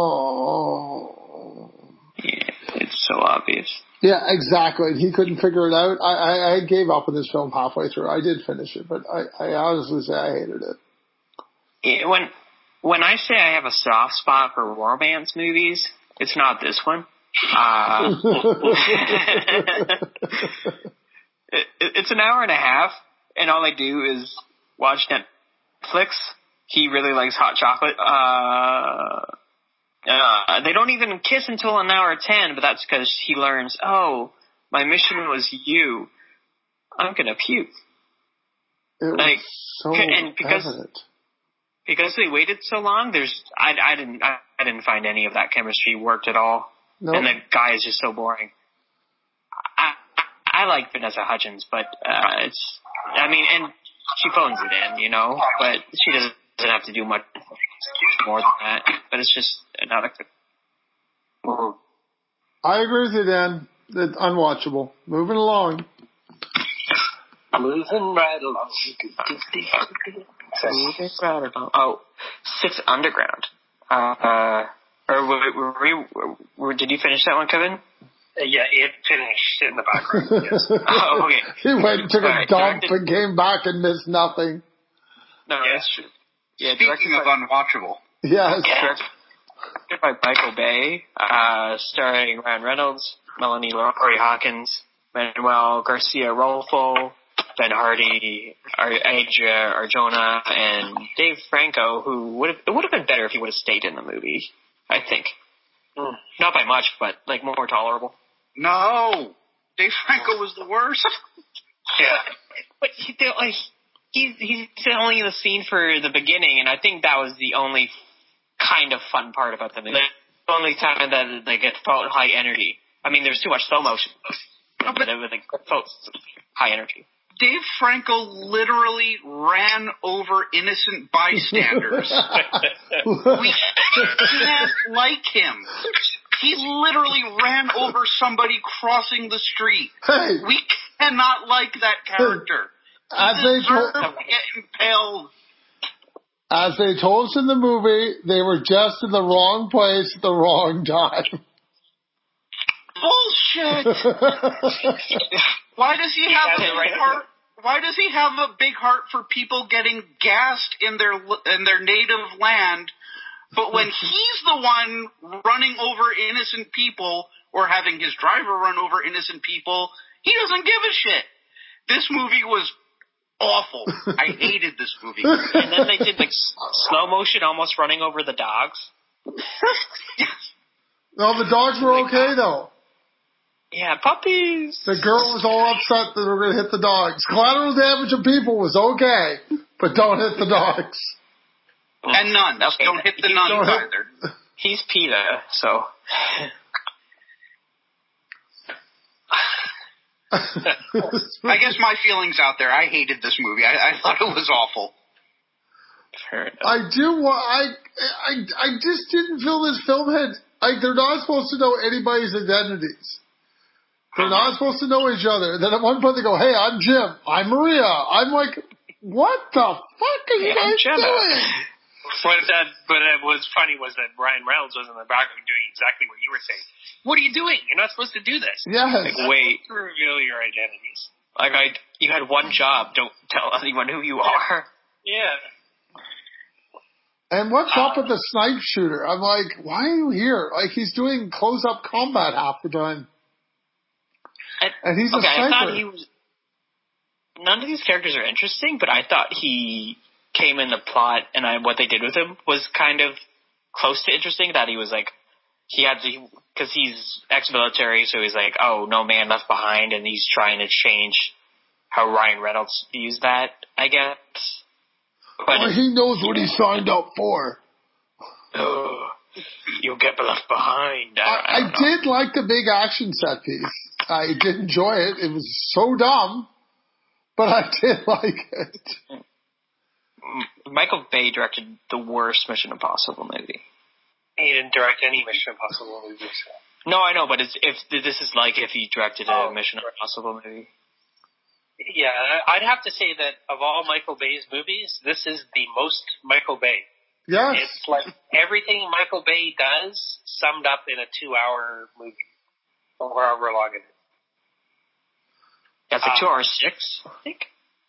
oh. Yeah, it's so obvious. Yeah, exactly. And he couldn't figure it out. I gave up on this film halfway through. I did finish it, but I honestly say I hated it. Yeah, when I say I have a soft spot for romance movies, it's not this one. It's an hour and a half, and all I do is watch Netflix. He really likes hot chocolate. They don't even kiss until an hour 10, but that's because he learns, oh, my mission was you. I'm going to puke. It was so evident. because they waited so long, I didn't find any of that chemistry worked at all. Nope. And the guy is just so boring. I like Vanessa Hudgens, but and she phones it in, but she doesn't have to do much more than that. But it's just another. I agree with you, Dan. It's unwatchable. Moving along. Moving right along. Oh, Six Underground. Did you finish that one, Kevin? Yeah, it finished in the background. Yes. Oh, okay. He went and took a dump directed... and came back and missed nothing. No, that's true. Yeah, Speaking of unwatchable. Yes. Directed by Michael Bay, starring Ryan Reynolds, Melanie Laurie Hawkins, Manuel Garcia Rolfo, Ben Hardy, Adria Arjona, and Dave Franco, who it would have been better if he would have stayed in the movie, I think. Not by much, but more tolerable. No, Dave Franco was the worst. Yeah, but he's only in the scene for the beginning, and I think that was the only kind of fun part about the movie. The only time that it felt high energy. I mean, there's too much slow motion, but it felt high energy. Dave Franco literally ran over innocent bystanders. We can't like him. He literally ran over somebody crossing the street. Hey. We cannot like that character. He deserved to get impaled. As they told us in the movie, they were just in the wrong place at the wrong time. Bullshit! Why does he have a big heart? Why does he have a big heart for people getting gassed in their native land, but when he's the one running over innocent people or having his driver run over innocent people, he doesn't give a shit. This movie was awful. I hated this movie. And then they did slow motion, almost running over the dogs. No, the dogs were okay though. Yeah, puppies. The girl was all upset that we were going to hit the dogs. Collateral damage of people was okay, but don't hit the dogs. And nuns. Okay. Don't hit the nuns either. He's PETA, so. I guess my feelings out there. I hated this movie. I thought it was awful. I just didn't feel this film had, they're not supposed to know anybody's identities. They're not supposed to know each other. Then at one point they go, hey, I'm Jim. I'm Maria. I'm like, what the fuck are you guys doing? But what was funny was that Ryan Reynolds was in the background doing exactly what you were saying. What are you doing? You're not supposed to do this. Yes. Wait. To reveal your identities. You had one job. Don't tell anyone who you are. Yeah. And what's up with the snipe shooter? I'm like, why are you here? He's doing close-up combat half the time. And he's a sniper. I thought he was... None of these characters are interesting, but I thought he came in the plot, and what they did with him was kind of close to interesting, that he was because he's ex-military, so he's like, oh, no man left behind, and he's trying to change how Ryan Reynolds views that, I guess. But he knows what he signed up for. You'll get left behind. I did like the big action set piece. I did enjoy it. It was so dumb, but I did like it. Michael Bay directed the worst Mission Impossible movie. He didn't direct any Mission Impossible movies. No, I know, but if he directed a Mission Impossible movie. Yeah, I'd have to say that of all Michael Bay's movies, this is the most Michael Bay. Yes. It's like everything Michael Bay does summed up in a 2-hour movie, or however long it is. That's 2 hours 6, I think.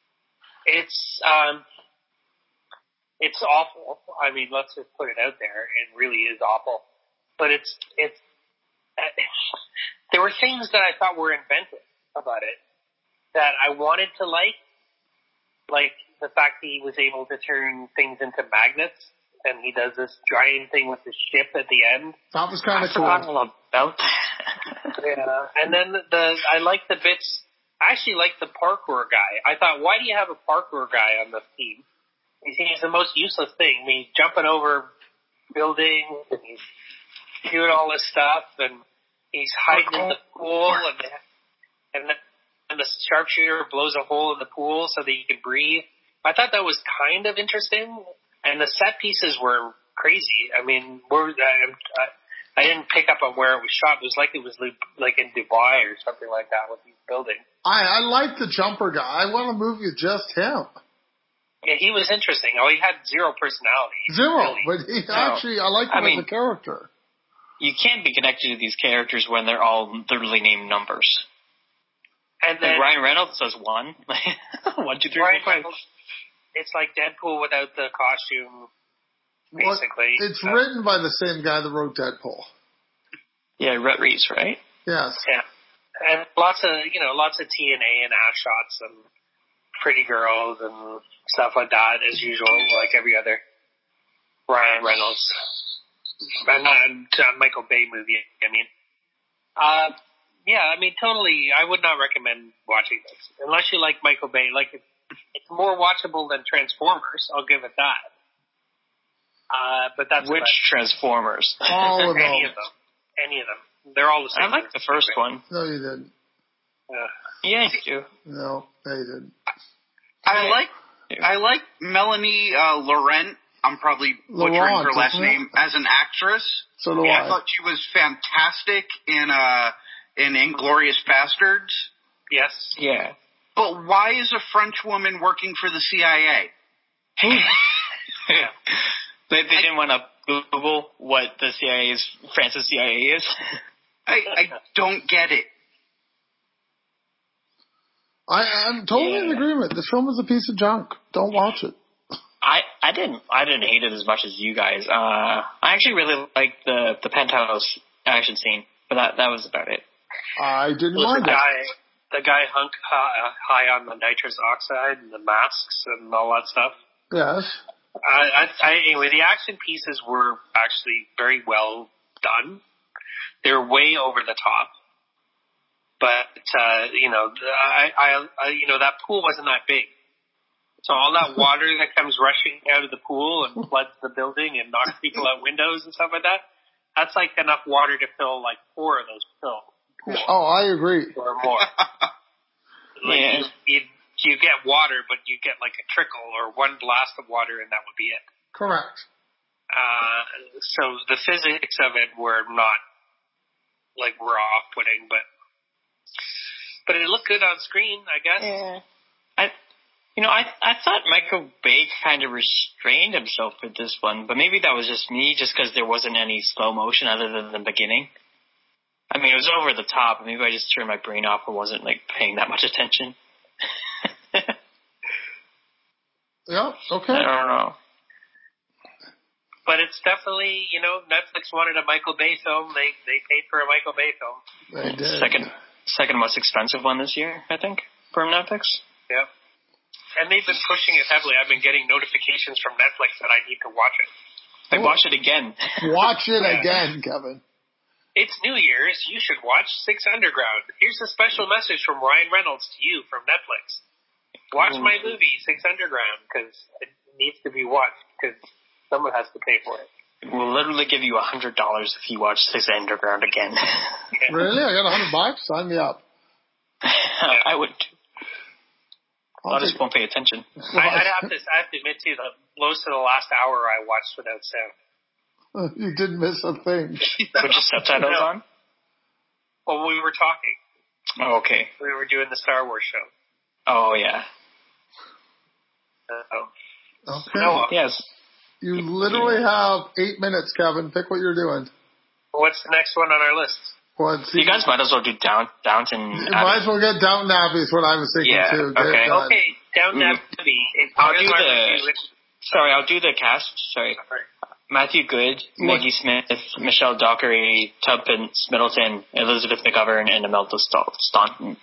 It's awful. I mean, let's just put it out there. It really is awful. But there were things that I thought were inventive about it that I wanted to like the fact that he was able to turn things into magnets, and he does this giant thing with the ship at the end. That was kind of cool. I forgot all about that. Yeah, and then I like the bits. I actually like the parkour guy. I thought, why do you have a parkour guy on the team? He's the most useless thing. I mean, he's jumping over buildings and he's doing all this stuff and he's hiding in the pool and the sharpshooter blows a hole in the pool so that he can breathe. I thought that was kind of interesting, and the set pieces were crazy. I mean, I didn't pick up on where it was shot. It was like in Dubai or something like that with these buildings. I like the jumper guy. I want a movie with just him. Yeah, he was interesting. Oh, he had zero personality. Zero, really. but I like him as a character. You can't be connected to these characters when they're all literally named numbers. And then Ryan Reynolds says 1. 1, 2, 3, 4, 5. It's like Deadpool without the costume, basically. Well, it's written by the same guy that wrote Deadpool. Yeah, Rhett Reese, right? Yes. Yeah. And lots of TNA and ass shots and pretty girls and stuff like that, as usual, like every other Ryan Reynolds and Michael Bay movie. I mean, totally. I would not recommend watching this unless you like Michael Bay. Like it's more watchable than Transformers. I'll give it that. But that's which Transformers? All of them. Any of them. They're all the same. I like the first one. No, you didn't. Yeah, you do. No, you didn't. I like Melanie Laurent. I'm probably butchering her last name as an actress. So do I. I thought she was fantastic in Inglourious Bastards. Yes. Yeah. But why is a French woman working for the CIA? They didn't want to Google what the France's CIA is. I don't get it. I'm totally in agreement. This film is a piece of junk. Don't watch it. I didn't hate it as much as you guys. I actually really liked the penthouse action scene, but that was about it. I didn't mind it. The guy hung high on the nitrous oxide and the masks and all that stuff. Yes. Anyway, the action pieces were actually very well done. They were way over the top. But, that pool wasn't that big. So all that water that comes rushing out of the pool and floods the building and knocks people out windows and stuff like that, that's like enough water to fill like 4 of those pools. Oh, I agree. Or more. You get water, but you get like a trickle or one blast of water and that would be it. Correct. So the physics of it were not like were off-putting, but it looked good on screen, I guess. Yeah. I thought Michael Bay kind of restrained himself with this one, but maybe that was just me, just because there wasn't any slow motion other than the beginning. I mean, it was over the top. Maybe I just turned my brain off and wasn't like paying that much attention. Yeah. Okay. I don't know. But it's definitely, Netflix wanted a Michael Bay film. They paid for a Michael Bay film. They did. Second most expensive one this year, I think, from Netflix. Yeah. And they've been pushing it heavily. I've been getting notifications from Netflix that I need to watch it. Watch it again. Watch it again, Kevin. It's New Year's. You should watch Six Underground. Here's a special message from Ryan Reynolds to you from Netflix. Watch my movie, Six Underground, because it needs to be watched, because someone has to pay for it. We'll literally give you $100 if you watch Six Underground again. Yeah. Really? I got $100? Sign me up. I would too. I just won't pay attention. I have to admit too, that most of the last hour I watched without sound. You didn't miss a thing. Put your subtitles on? Well, we were talking. Oh, okay. We were doing the Star Wars show. Oh, yeah. Okay. Yes. You literally have 8 minutes, Kevin. Pick what you're doing. What's the next one on our list? You guys might as well do Downton Abbey. You might as well get Downton Abbey is what I was thinking too. Okay. Okay, Downton Abbey. I'll do the cast. Sorry. Matthew Good, Maggie Smith, Michelle Dockery, Tuppence Middleton, Elizabeth McGovern, and Imelda Staunton.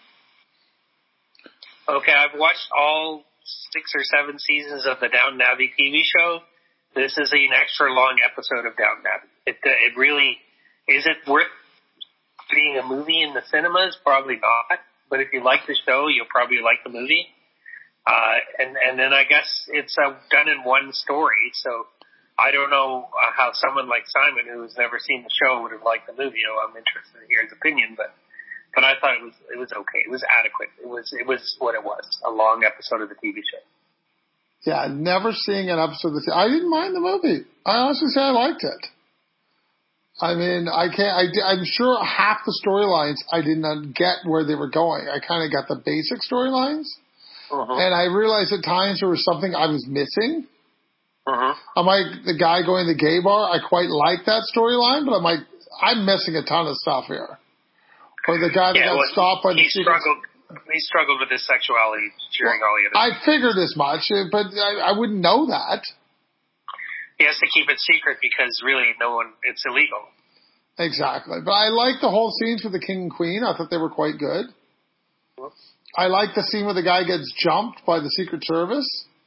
Okay, I've watched all 6 or 7 seasons of the Downton Abbey TV show. This is an extra long episode of Downton Abbey. It really is it worth being a movie in the cinemas? Probably not. But if you like the show, you'll probably like the movie. And then I guess it's done in one story, so I don't know how someone like Simon, who's never seen the show, would have liked the movie. I'm interested to hear his opinion, but I thought it was okay. It was adequate. It was what it was, a long episode of the TV show. Yeah, never seeing an episode of I didn't mind the movie. I honestly say I liked it. I mean, I'm sure half the storylines I did not get where they were going. I kind of got the basic storylines. And I realized at times there was something I was missing. I'm like the guy going to the gay bar. I quite like that storyline, but I'm missing a ton of stuff here. Or the guy that got stopped by the secret. He struggled with his sexuality during all the other. I figured as much, but I wouldn't know that. He has to keep it secret because really it's illegal. Exactly. But I like the whole scenes with the king and queen. I thought they were quite good. I like the scene where the guy gets jumped by the Secret Service.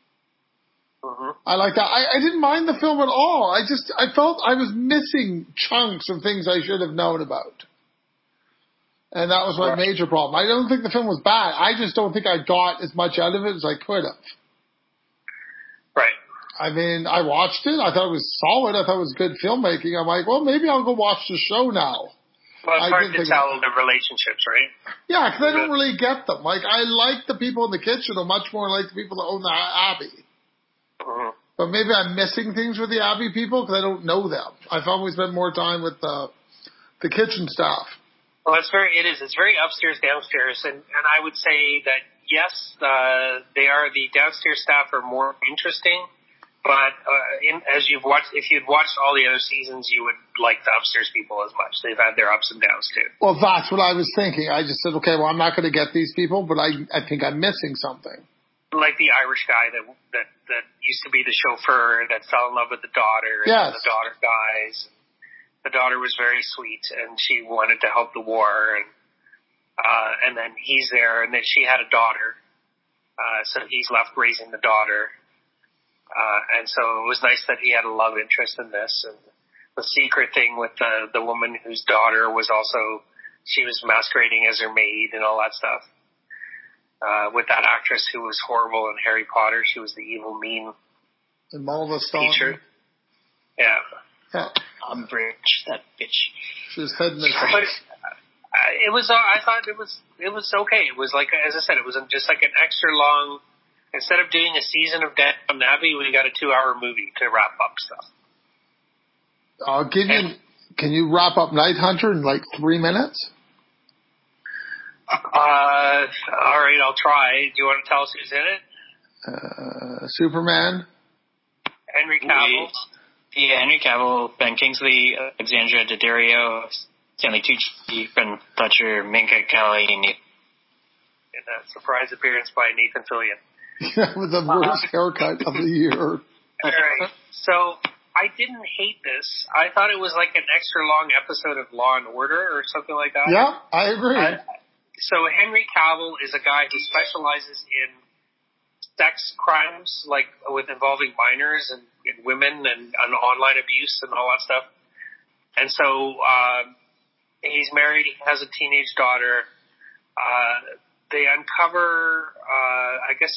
I like that. I didn't mind the film at all. I felt I was missing chunks of things I should have known about. And that was my major problem. I don't think the film was bad. I just don't think I got as much out of it as I could have. Right. I mean, I watched it. I thought it was solid. I thought it was good filmmaking. I'm like, well, maybe I'll go watch the show now. Well, it's hard to tell the relationships, right? Yeah, because I don't really get them. Like, I like the people in the kitchen much more like the people that own the Abbey. But maybe I'm missing things with the Abbey people because I don't know them. I've always spent more time with the kitchen staff. Well, it's very upstairs, downstairs, and I would say that yes, the downstairs staff are more interesting, but if you'd watched all the other seasons, you would like the upstairs people as much. They've had their ups and downs too. Well, that's what I was thinking. I just said, okay, well, I'm not going to get these people, but I think I'm missing something. Like the Irish guy that used to be the chauffeur that fell in love with the daughter, and the daughter dies. The daughter was very sweet, and she wanted to help the war, and then he's there, and then she had a daughter, so he's left raising the daughter, and so it was nice that he had a love interest in this, and the secret thing with the woman whose daughter was also, she was masquerading as her maid and all that stuff, with that actress who was horrible in Harry Potter. She was the evil, mean teacher. Yeah. Umbridge, that bitch. She was heading the But it was. I thought it was okay. It was like, as I said, it was just like an extra long. Instead of doing a season of Downton Abbey, we got a 2-hour movie to wrap up stuff. I'll give you. Can you wrap up Night Hunter in like 3 minutes? All right, I'll try. Do you want to tell us who's in it? Superman. Henry Cavill. Yeah, Henry Cavill, Ben Kingsley, Alexandra Daddario, Stanley Tucci, Ben Fletcher, Minka Kelly, and a surprise appearance by Nathan Fillion. Yeah, with the worst haircut of the year. All right. So I didn't hate this. I thought it was like an extra long episode of Law and Order or something like that. Yeah, I agree. So Henry Cavill is a guy who specializes in sex crimes, like involving minors and women and online abuse and all that stuff. And so he's married. He has a teenage daughter. They uncover, I guess,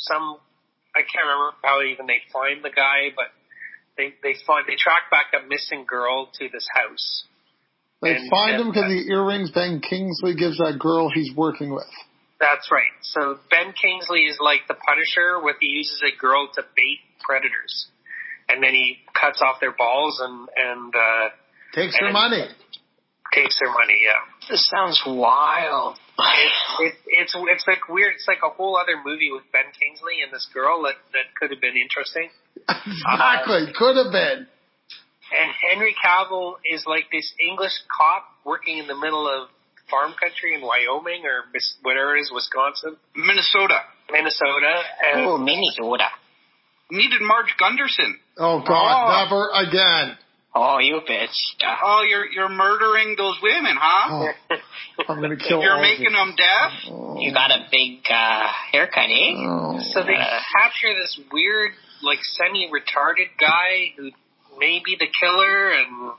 I can't remember how even they find the guy, but they track back a missing girl to this house. They find him because the earrings Ben Kingsley gives that girl he's working with. That's right. So Ben Kingsley is like the Punisher, he uses a girl to bait predators, and then he cuts off their balls and takes their money. Takes their money, yeah. This sounds wild. It's like weird. It's like a whole other movie with Ben Kingsley and this girl that could have been interesting. Exactly, could have been. And Henry Cavill is like this English cop working in the middle of farm country in Wyoming or whatever it is, Wisconsin? Minnesota. Oh, Minnesota. Needed Marge Gunderson. Oh, God, never again. Oh, you bitch. Oh, you're murdering those women, huh? Oh, I'm going to kill You're making them deaf? Oh. You got a big haircut, eh? Oh. So they capture this weird, like, semi-retarded guy who may be the killer, and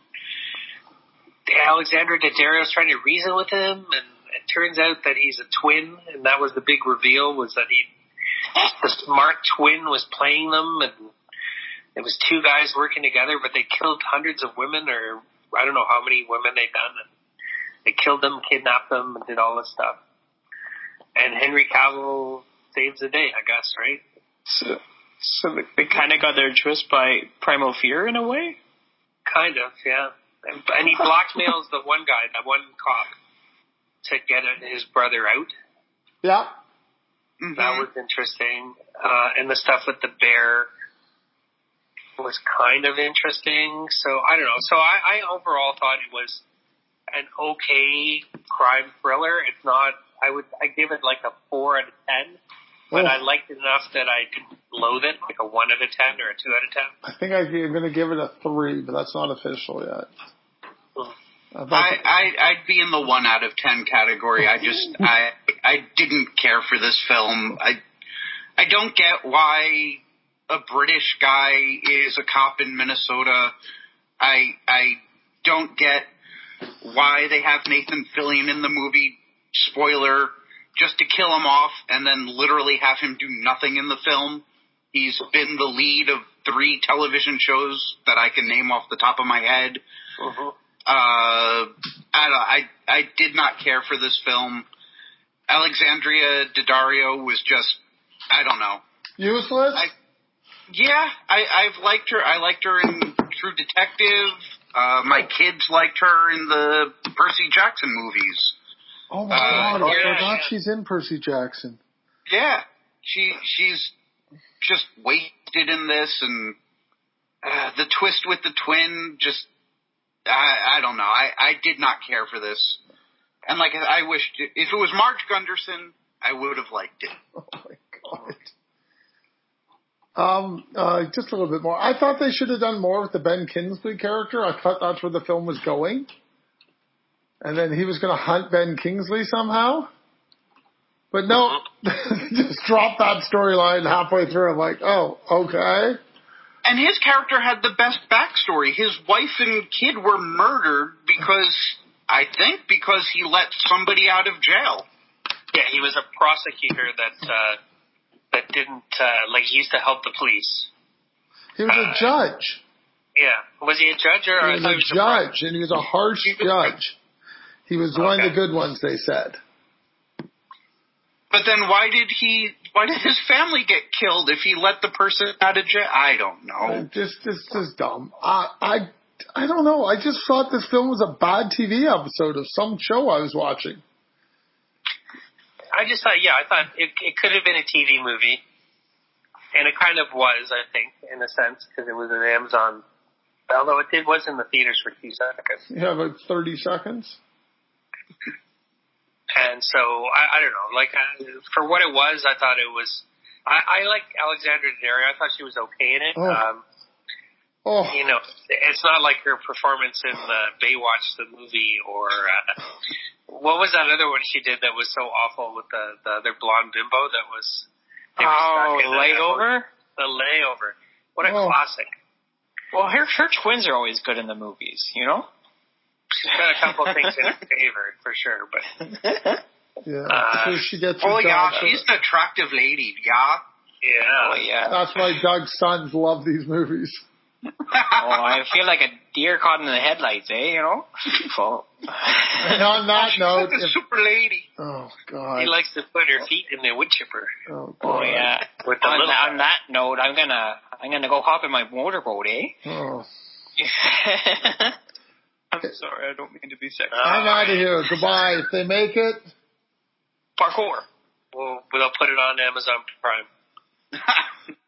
Alexandra Daddario is trying to reason with him, and it turns out that he's a twin, and that was the big reveal, was that the smart twin was playing them, and it was two guys working together, but they killed hundreds of women, or I don't know how many women they'd done. And they killed them, kidnapped them, and did all this stuff. And Henry Cavill saves the day, I guess, right? So they kind of got their twist by Primal Fear in a way? Kind of, yeah. And he blackmails the one guy, that one cop, to get his brother out. Yeah. Mm-hmm. That was interesting. And the stuff with the bear was kind of interesting. So, I don't know. So I overall thought it was an okay crime thriller. It's not, I give it like a 4 out of 10. But I liked it enough that I didn't loathe it, like a 1 out of 10 or a 2 out of 10. I think I'm going to give it a 3, but that's not official yet. I'd be in the 1 out of 10 category. I didn't care for this film. I don't get why a British guy is a cop in Minnesota. I don't get why they have Nathan Fillion in the movie, spoiler, just to kill him off and then literally have him do nothing in the film. He's been the lead of 3 television shows that I can name off the top of my head. Uh-huh. I did not care for this film. Alexandria Daddario was just, I don't know. Useless? I've liked her. I liked her in True Detective. My kids liked her in the Percy Jackson movies. Oh my God, I forgot she's in Percy Jackson. Yeah, she's just wasted in this, and the twist with the twin, just, I don't know. I did not care for this. And like, I wished, if it was Marge Gunderson, I would have liked it. Oh my God. Just a little bit more. I thought they should have done more with the Ben Kingsley character. I thought that's where the film was going. And then he was going to hunt Ben Kingsley somehow. But no, just dropped that storyline halfway through. I'm like, oh, okay. And his character had the best backstory. His wife and kid were murdered because he let somebody out of jail. Yeah, he was a prosecutor that didn't, he used to help the police. He was a judge. Yeah. Was he a judge or? He was a judge, and he was a harsh judge. He was one of the good ones, they said. But then why did his family get killed if he let the person out of jail? I don't know. Just dumb. I don't know. I just thought this film was a bad TV episode of some show I was watching. I just thought, I thought it could have been a TV movie. And it kind of was, I think, in a sense, because it was an Amazon. Although it was in the theaters for 2 seconds. Yeah, about 30 seconds. And so, I don't know, for what it was, I thought it was, I like Alexandra Daddario. I thought she was okay in it. You know, it's not like her performance in Baywatch, the movie, or, what was that other one she did that was so awful with the other blonde bimbo that was, stuck in Layover? The Layover. What a classic. Well, her twins are always good in the movies, you know? She's got a couple of things in her favor, for sure, but... Yeah, so she gets she's an attractive lady, Yeah. Oh, yeah. That's why Doug's sons love these movies. I feel like a deer caught in the headlights, you know? And on that note... She's a super lady. Oh, God. He likes to put her feet in the wood chipper. Oh, God. Oh, yeah. On that note, I'm gonna go hop in my motorboat, Oh. I'm sorry, I don't mean to be sexist. I'm out of here. Goodbye. If they make it... Parkour. Well, they'll put it on Amazon Prime.